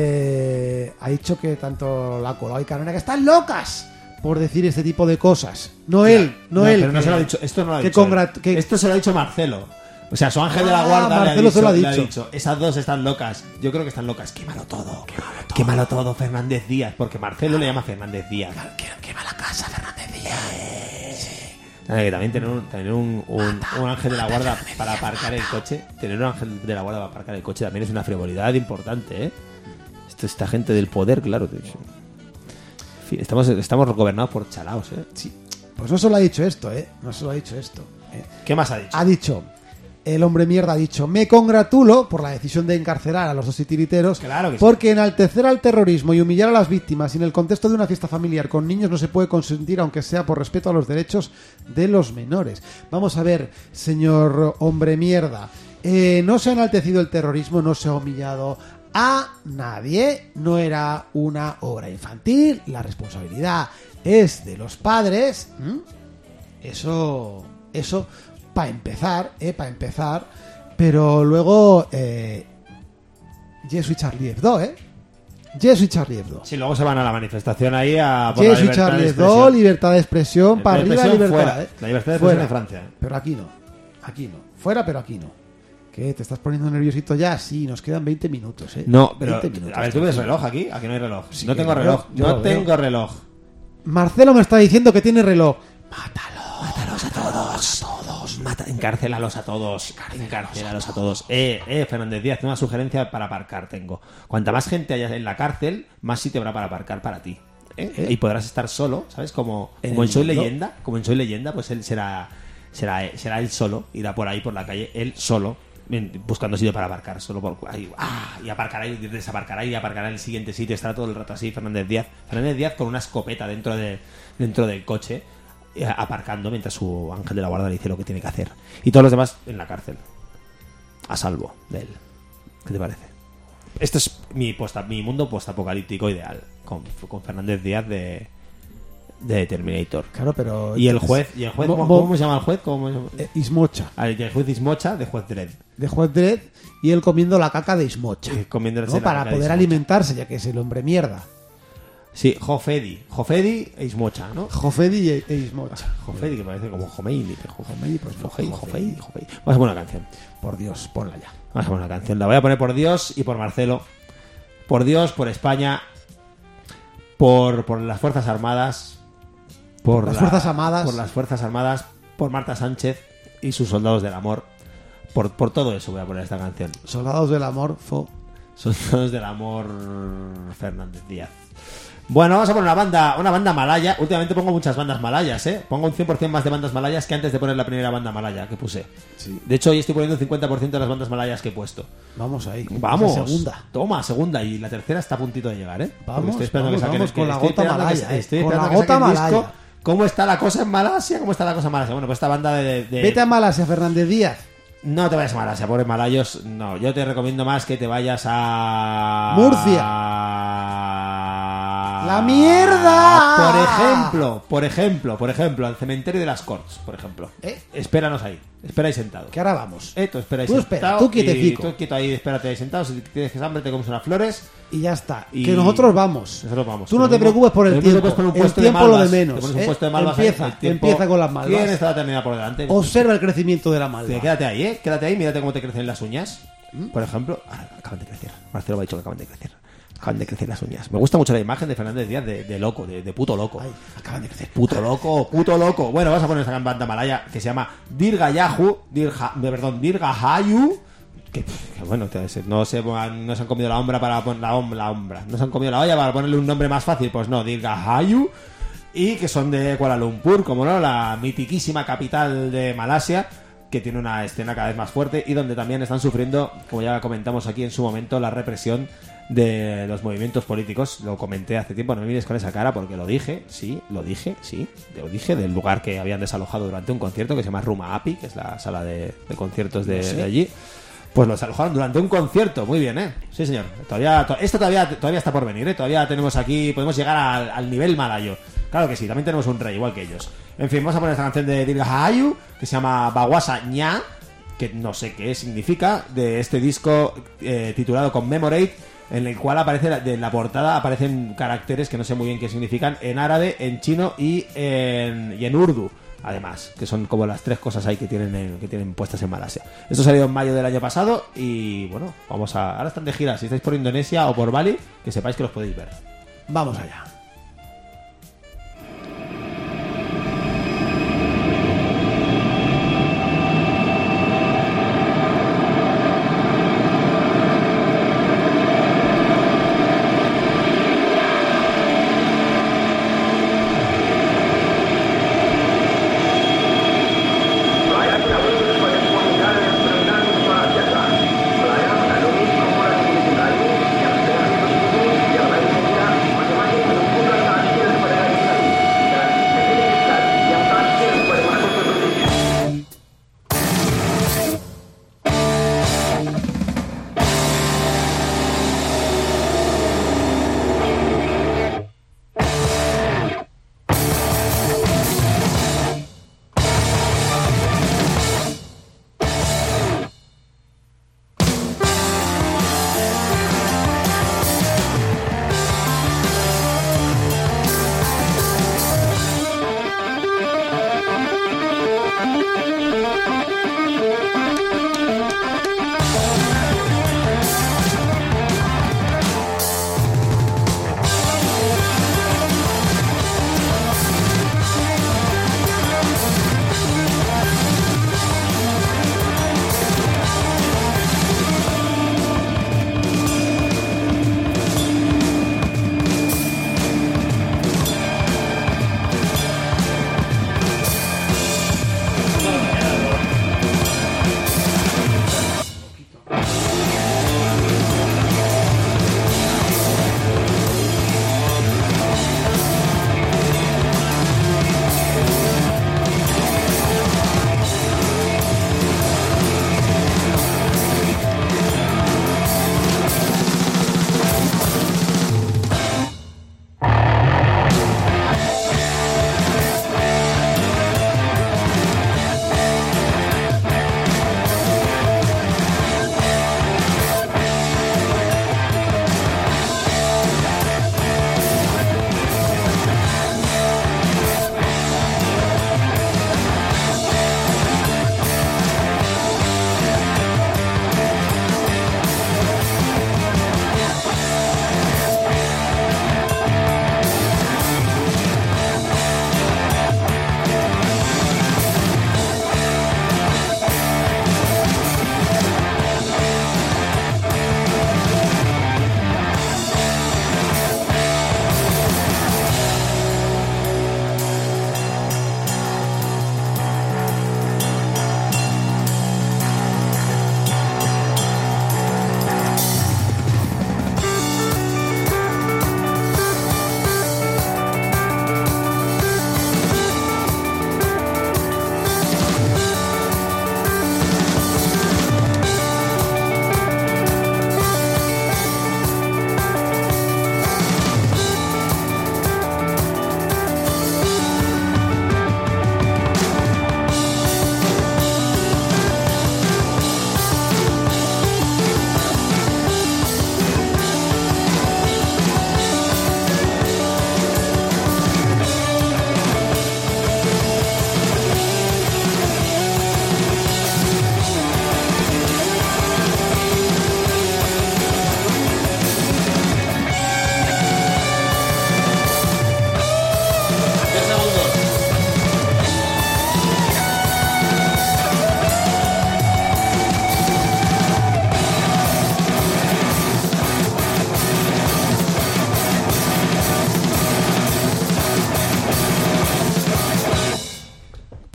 ha dicho que tanto la Colau y Carmena que están locas por decir este tipo de cosas. No él. Pero no se lo ha dicho, esto no lo ha dicho. Esto se lo ha dicho Marcelo. O sea, su ángel de la guarda Marcelo se lo ha le ha dicho, esas dos están locas. Yo creo que están locas. Quémalo todo, Fernández Díaz. Porque Marcelo le llama Fernández Díaz. Quema la casa, Fernández Díaz. Sí. Que también tener un ángel de la guarda para aparcar el coche. Tener un ángel de la guarda para aparcar el coche también es una frivolidad importante, ¿eh? Esta gente del poder, claro. En fin, estamos gobernados por chalaos, ¿eh? Sí. Pues no solo ha dicho esto, ¿Qué más ha dicho? Ha dicho... El hombre mierda ha dicho, me congratulo por la decisión de encarcelar a los dos titiriteros, claro que porque enaltecer al terrorismo y humillar a las víctimas y en el contexto de una fiesta familiar con niños no se puede consentir, aunque sea por respeto a los derechos de los menores. Vamos a ver, señor hombre mierda, no se ha enaltecido el terrorismo, no se ha humillado a nadie, no era una obra infantil, la responsabilidad es de los padres. Eso para empezar, pero luego Yesu y Charlie Hebdo, Yesu y Charlie Hebdo. Sí, luego se van a la manifestación ahí a por Yesu y Charlie Hebdo, libertad de expresión, para arriba libertad. Fuera. La libertad de expresión en Francia. Pero aquí no. Fuera, pero aquí no. ¿Qué? ¿Te estás poniendo nerviosito ya? Sí, nos quedan 20 minutos, No, pero a ver, ¿tú ves reloj aquí? Aquí no hay reloj. Sí, no tengo reloj. No tengo reloj. Marcelo me está diciendo que tiene reloj. Mátalos a todos. Encárcelalos a todos. Fernández Díaz, una sugerencia para aparcar tengo. Cuanta más gente haya en la cárcel, más sitio habrá para aparcar para ti. Y podrás estar solo, ¿sabes? Como en Soy Leyenda. Como en Soy Leyenda, pues él será él solo. Irá por ahí, por la calle, él solo, buscando sitio para aparcar. Solo por ahí. Y aparcará y desaparcará y aparcará en el siguiente sitio. Estará todo el rato así, Fernández Díaz con una escopeta dentro del coche, aparcando mientras su ángel de la guarda le dice lo que tiene que hacer, y todos los demás en la cárcel a salvo de él. ¿Qué te parece? Esto es mi mundo postapocalíptico ideal, con Fernández Díaz de Terminator. Claro, pero y el juez ¿cómo se llama el juez? Ismocha. El juez Ismocha, de Juez Dredd, y él comiendo la caca de Ismocha, ¿no? Para poder alimentarse, ya que es el hombre mierda. Sí, Jofedi e Ismocha, ¿no? Jofedi e Ismocha. Jofedi, que parece como Jomeini. Jomeini, pues Jofedi. Vamos a poner una canción. Por Dios, ponla ya. Vamos a poner una canción. La voy a poner por Dios y por Marcelo. Por Dios, por España, por las Fuerzas Armadas, por las Fuerzas Armadas, por Marta Sánchez y sus soldados del amor. Por todo eso voy a poner esta canción. Soldados del amor, Soldados del amor, Fernández Díaz. Bueno, vamos a poner una banda malaya. Últimamente pongo muchas bandas malayas, ¿eh? Pongo un 100% más de bandas malayas que antes de poner la primera banda malaya que puse. Sí. De hecho, hoy estoy poniendo un 50% de las bandas malayas que he puesto. Vamos ahí. Vamos. Segunda. Toma, segunda. Y la tercera está a puntito de llegar, ¿eh? Vamos, estoy esperando vamos, que saquen vamos, con la gota malaya. Estoy Con esperando la que gota saquen disco. malaya. ¿Cómo está la cosa en Malasia? ¿Cómo está la cosa en Malasia? Bueno, pues esta banda de... Vete a Malasia, Fernández Díaz. No te vayas a Malasia, pobres malayos. No, yo te recomiendo más que te vayas a... Murcia. ¡La mierda! Por ejemplo, al cementerio de las Corts, por ejemplo. Espéranos ahí, espera ahí sentado. Que ahora vamos. Tú espera ahí Tú espera, sentado. tú quietecico. Tú quieto ahí, espérate ahí sentado. Si tienes hambre, te comes unas flores. Y ya está. Y Que nosotros vamos. Nosotros vamos. Tú no te preocupes por el tiempo. El tiempo lo de menos. Te pones un puesto de malvas. Empieza con las malvas. ¿Quién está la eternidad por delante? Observa el crecimiento de la malva. Quédate ahí, quédate ahí, mírate cómo te crecen las uñas. Por ejemplo, acaban de crecer. Marcelo me ha dicho que acaban de crecer. Acaban de crecer las uñas. Me gusta mucho la imagen de Fernández Díaz de loco, de puto loco. Ay, acaban de crecer. Puto loco. Bueno, vamos a poner esta banda malaya que se llama Dirgahayu. Que bueno, no se han comido la hombra para poner la hombra. No se han comido la olla para ponerle un nombre más fácil. Pues no, Dirgahayu. Y que son de Kuala Lumpur, como no, la mitiquísima capital de Malasia, que tiene una escena cada vez más fuerte y donde también están sufriendo, como ya comentamos aquí en su momento, la represión de los movimientos políticos. Lo comenté hace tiempo, no me mires con esa cara porque lo dije del lugar que habían desalojado durante un concierto que se llama Ruma Api, que es la sala de conciertos de allí. Pues los alojaron durante un concierto, muy bien, ¿eh? Sí, señor. Esto todavía está por venir, ¿eh? Todavía tenemos aquí, podemos llegar al nivel malayo. Claro que sí, también tenemos un rey, igual que ellos. En fin, vamos a poner esta canción de Dirgahayu, que se llama Bawasa Ña, que no sé qué significa, de este disco titulado Commemorate, en el cual en la portada aparecen caracteres que no sé muy bien qué significan, en árabe, en chino y en urdu. Además, que son como las tres cosas ahí que tienen puestas en Malasia. Esto salió en mayo del año pasado y bueno, ahora están de gira. Si estáis por Indonesia o por Bali, que sepáis que los podéis ver. Vamos allá. Pelayanan ekonomi, komunitas, budaya, yang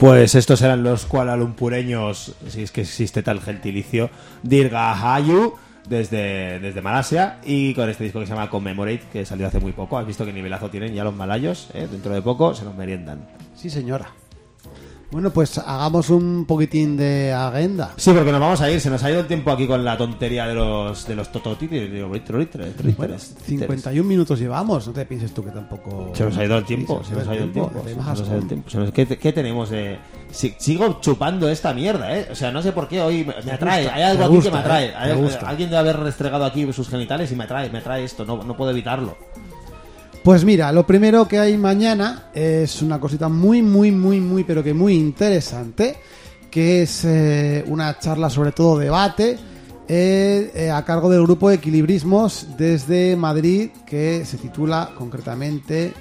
Pues estos eran los kualalumpureños, si es que existe tal gentilicio, Dirgahayu, desde Malasia, y con este disco que se llama Commemorate, que salió hace muy poco. Has visto qué nivelazo tienen ya los malayos, dentro de poco se los meriendan. Sí, señora. Bueno, pues hagamos un poquitín de agenda. Sí, porque nos vamos a ir. Se nos ha ido el tiempo aquí con la tontería de los tototitis. Bueno, 51 minutos llevamos. No te pienses tú que tampoco... Se nos ha ido el tiempo. Se nos ha ido el tiempo. ¿Qué tenemos de...? Sigo chupando esta mierda, ¿eh? O sea, no sé por qué hoy me atrae. Hay algo aquí que me atrae. Alguien debe haber restregado aquí sus genitales y me atrae esto. No puedo evitarlo. Pues mira, lo primero que hay mañana es una cosita muy, pero que muy interesante, que es una charla, sobre todo debate, a cargo del grupo Equilibrismos desde Madrid, que se titula concretamente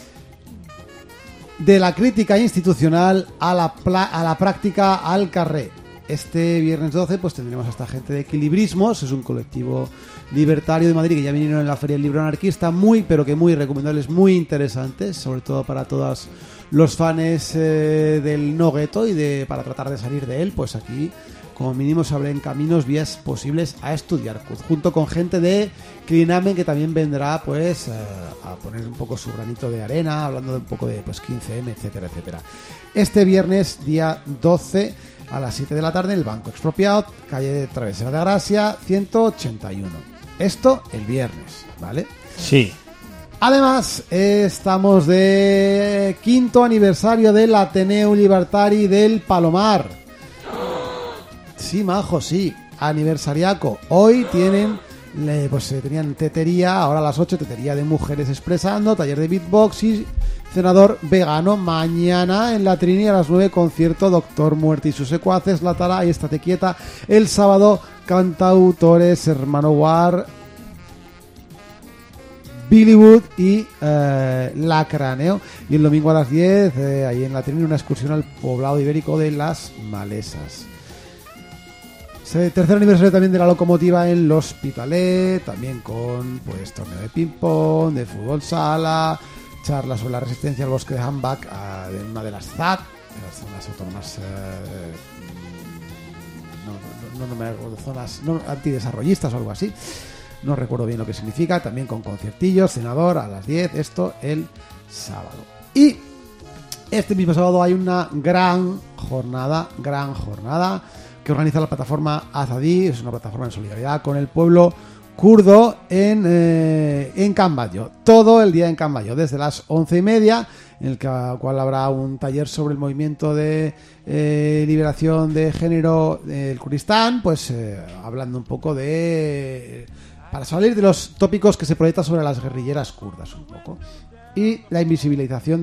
De la crítica institucional a la práctica al carrer. Este viernes 12 pues tendremos a esta gente de Equilibrismos, es un colectivo libertario de Madrid que ya vinieron en la Feria del Libro Anarquista, muy recomendables, muy interesantes, sobre todo para todos los fans del no gueto y para tratar de salir de él. Pues aquí como mínimo se abren caminos, vías posibles a estudiar, junto con gente de Clinamen que también vendrá pues a poner un poco su granito de arena, hablando de un poco de pues 15M, etcétera. Este viernes día 12 a las 7 de la tarde en el Banco Expropiado, calle Travesera de Gracia 181. Esto el viernes, ¿vale? Sí. Además, estamos de 5º aniversario del Ateneu Libertari del Palomar. Sí, majo, sí. Aniversariaco. Hoy tenían tetería, ahora a las 8, tetería de mujeres expresando, taller de beatbox y cenador vegano. Mañana en la Trini a las 9, concierto Doctor Muerte y sus secuaces, La Tala y Estate Quieta. El sábado, cantautores Hermano War, Billy Wood y La Cráneo. Y el domingo a las 10, ahí en la Trini, una excursión al poblado ibérico de Las Malesas. Tercer aniversario también de la locomotiva en el Hospitalet, también con pues torneo de ping-pong, de fútbol sala, charlas sobre la resistencia al bosque de Hambach, de una de las ZAC, de las zonas autónomas, no me acuerdo, zonas antidesarrollistas o algo así, no recuerdo bien lo que significa, también con conciertillos, cenador a las 10, esto el sábado. Y este mismo sábado hay una gran jornada que organiza la plataforma Azadí, es una plataforma en solidaridad con el pueblo kurdo en Can Batlló, todo el día en Can Batlló, desde las 11:30, en el cual habrá un taller sobre el movimiento de liberación de género del Kurdistán, pues hablando un poco para salir de los tópicos que se proyectan sobre las guerrilleras kurdas un poco, y la invisibilización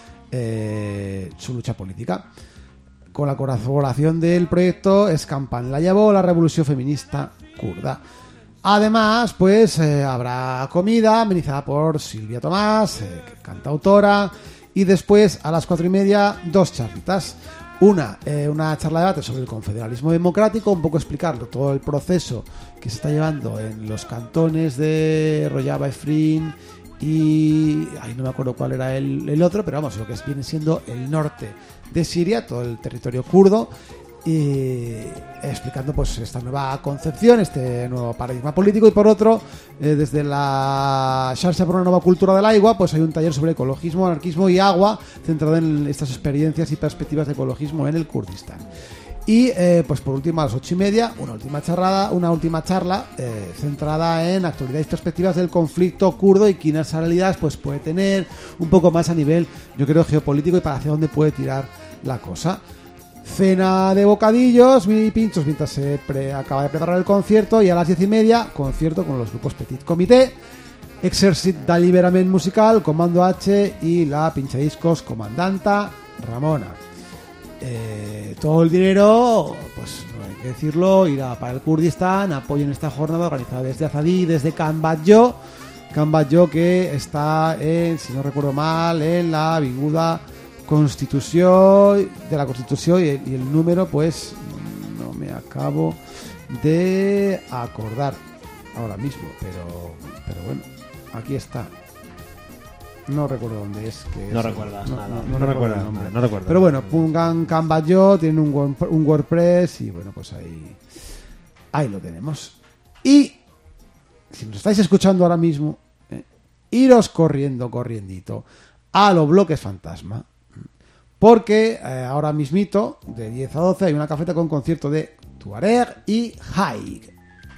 de su lucha política. Con la colaboración del proyecto Escampan la llevó la revolución feminista kurda. Además, pues habrá comida amenizada por Silvia Tomás, cantautora, y después a las 4:30 dos charlitas. Una charla de debate sobre el confederalismo democrático, un poco explicarlo, todo el proceso que se está llevando en los cantones de Rojava, Efrin y ahí no me acuerdo cuál era el otro, pero vamos, lo que viene siendo el norte de Siria, todo el territorio kurdo, y explicando pues esta nueva concepción, este nuevo paradigma político. Y por otro, desde la Xarxa por una Nova Cultura del Aigua, pues hay un taller sobre ecologismo, anarquismo y agua, centrado en estas experiencias y perspectivas de ecologismo en el Kurdistán. Y pues por último a las 8:30 una última charla centrada en actualidad y perspectivas del conflicto kurdo y qué salidas pues puede tener un poco más a nivel, yo creo, geopolítico, y para hacia dónde puede tirar la cosa. Cena de bocadillos y pinchos mientras se acaba de preparar el concierto, y a las 10:30 concierto con los grupos Petit Comité, Exercit d'Alliberament Musical, Comando H y la pinchadiscos Comandanta Ramona. Todo el dinero, pues no hay que decirlo, irá para el Kurdistán. Apoyen esta jornada organizada desde Azadí, desde Can Batlló, que está si no recuerdo mal, en la avinguda Constitución y el número pues no me acabo de acordar ahora mismo, pero bueno, aquí está. No recuerdo dónde es. No recuerdas nada. No recuerdo el nombre. No recuerdo. Pero bueno, pongan Canvas Yo, tienen un WordPress y bueno, pues ahí lo tenemos. Y si nos estáis escuchando ahora mismo, iros corriendito a los bloques fantasma. Porque ahora mismito, de 10 a 12, hay una cafeta con concierto de Tuareg y Haig.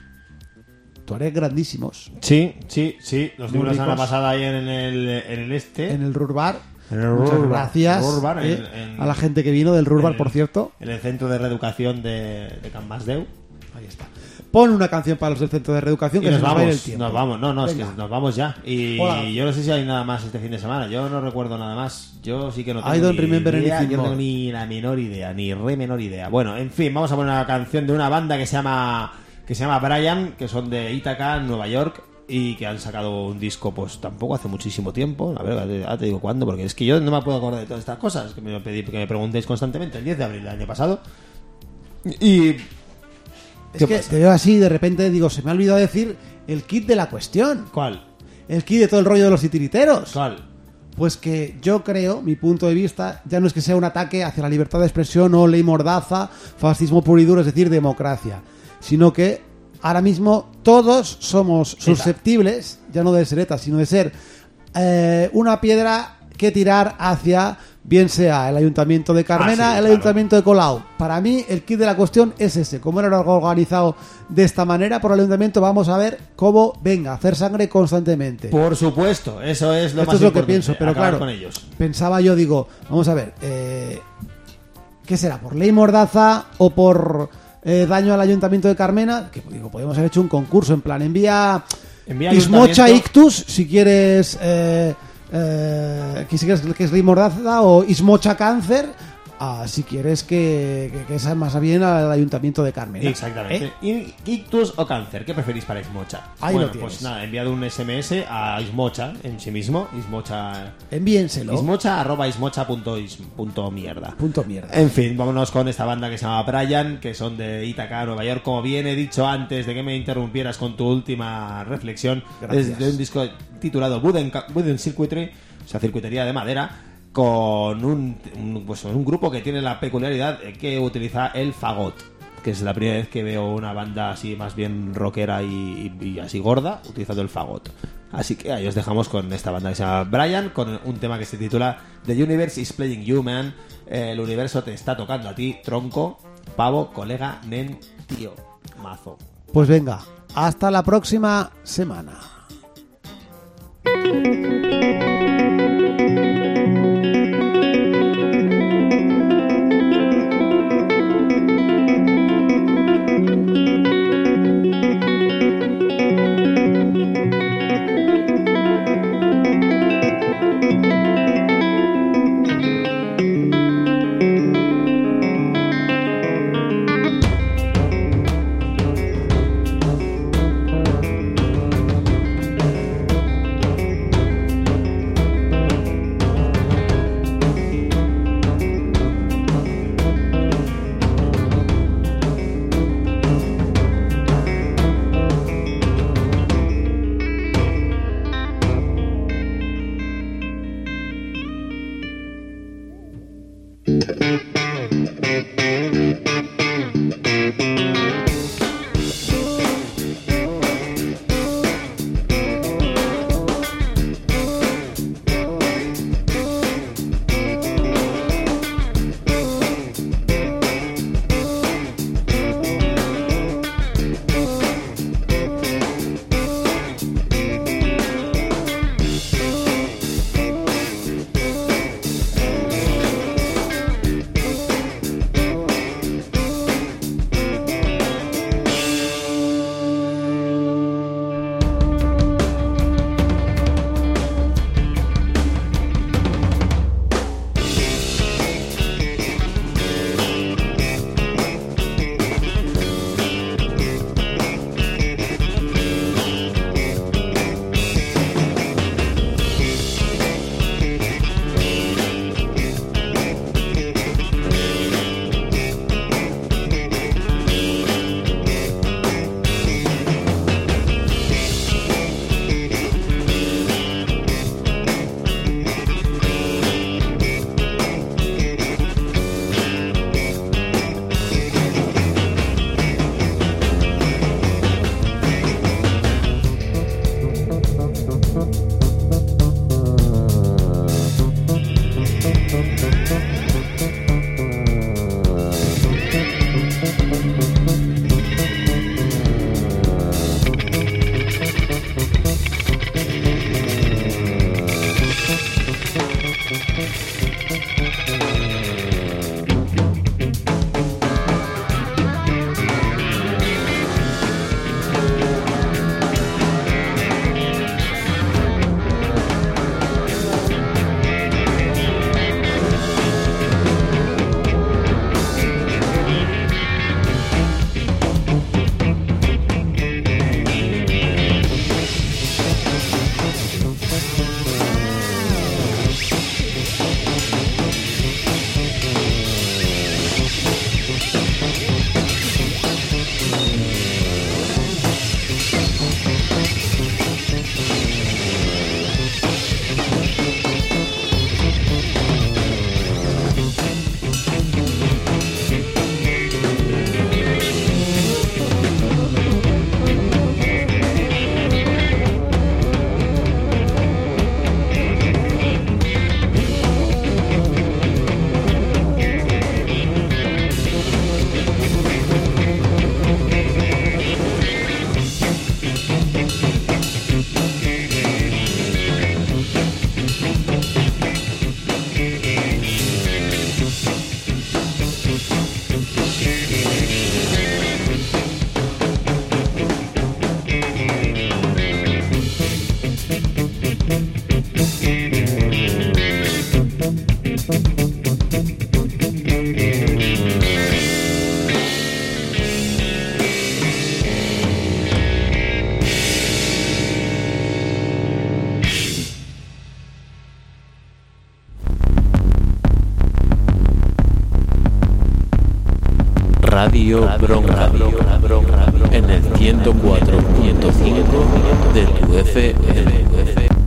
Tuareg grandísimos. Sí. Los Muy dimos la semana ricos. pasada ahí en el Rurbar. En el Muchas Rurbar. gracias Rurbar, a la gente que vino del Rurbar, por cierto. En el centro de reeducación de Can Masdeu. Ahí está. Pon una canción para los del centro de reeducación Y que nos se nos va a ir el vamos, tiempo. nos vamos. No, es Venga. que nos vamos ya. Y Hola. yo no sé si hay nada más este fin de semana. Yo no recuerdo nada más. Yo sí que no I tengo don't remember idea. anything Yo no more. tengo ni la menor idea, ni re menor idea. Bueno, en fin, vamos a poner una canción de una banda que se llama Brian, que son de Ítaca, Nueva York, y que han sacado un disco pues tampoco hace muchísimo tiempo. A ver, ahora te digo cuándo, porque es que yo no me puedo acordar de todas estas cosas que me preguntéis constantemente. El 10 de abril del año pasado. Y Es que te veo así, de repente digo, se me ha olvidado decir el kit de la cuestión. ¿Cuál? El kit de todo el rollo de los titiriteros. ¿Cuál? Pues que yo creo, mi punto de vista, ya no es que sea un ataque hacia la libertad de expresión o ley mordaza, fascismo puro y duro, es decir, democracia, sino que ahora mismo todos somos susceptibles, ya no de ser ETA, sino de ser una piedra que tirar hacia, bien sea el Ayuntamiento de Carmena, sí, el claro. Ayuntamiento de Colau. Para mí el kit de la cuestión es ese. Como era algo organizado de esta manera por el Ayuntamiento, vamos a ver cómo, venga, hacer sangre constantemente. Por supuesto, eso es lo Esto más es lo que importante, pienso, pero acabar claro, con ellos. pensaba yo, digo, vamos a ver, ¿qué será? ¿Por ley mordaza o por daño al Ayuntamiento de Carmena? Que digo, podemos haber hecho un concurso, en plan, envía Ismocha Ayuntamiento. Ictus, si quieres, que si quieres que es ley mordaza, o Ismocha Cáncer, si quieres que sea más bien al Ayuntamiento de Carmena. Exactamente. Ictus o cáncer, ¿qué preferís para Ismocha? Ahí bueno, lo tienes. pues nada, enviado un SMS a Ismocha en sí mismo, Ismocha Envíenselo. ismocha@ismocha.mierda. Punto mierda. En fin, vámonos con esta banda que se llama Brian, que son de Ítaca, Nueva York. Como bien he dicho antes de que me interrumpieras con tu última reflexión, Gracias. es de un disco titulado Wooden Circuitry, o sea, circuitería de madera, con un grupo que tiene la peculiaridad de que utiliza el fagot, que es la primera vez que veo una banda así más bien rockera y así gorda utilizando el fagot. Así que ahí os dejamos con esta banda que se llama Brian, con un tema que se titula The Universe is Playing You, Man. El universo te está tocando a ti, tronco, pavo, colega, nen, tío, mazo. Pues venga, hasta la próxima semana. Radio Bronca en el 104.5 de tu FM.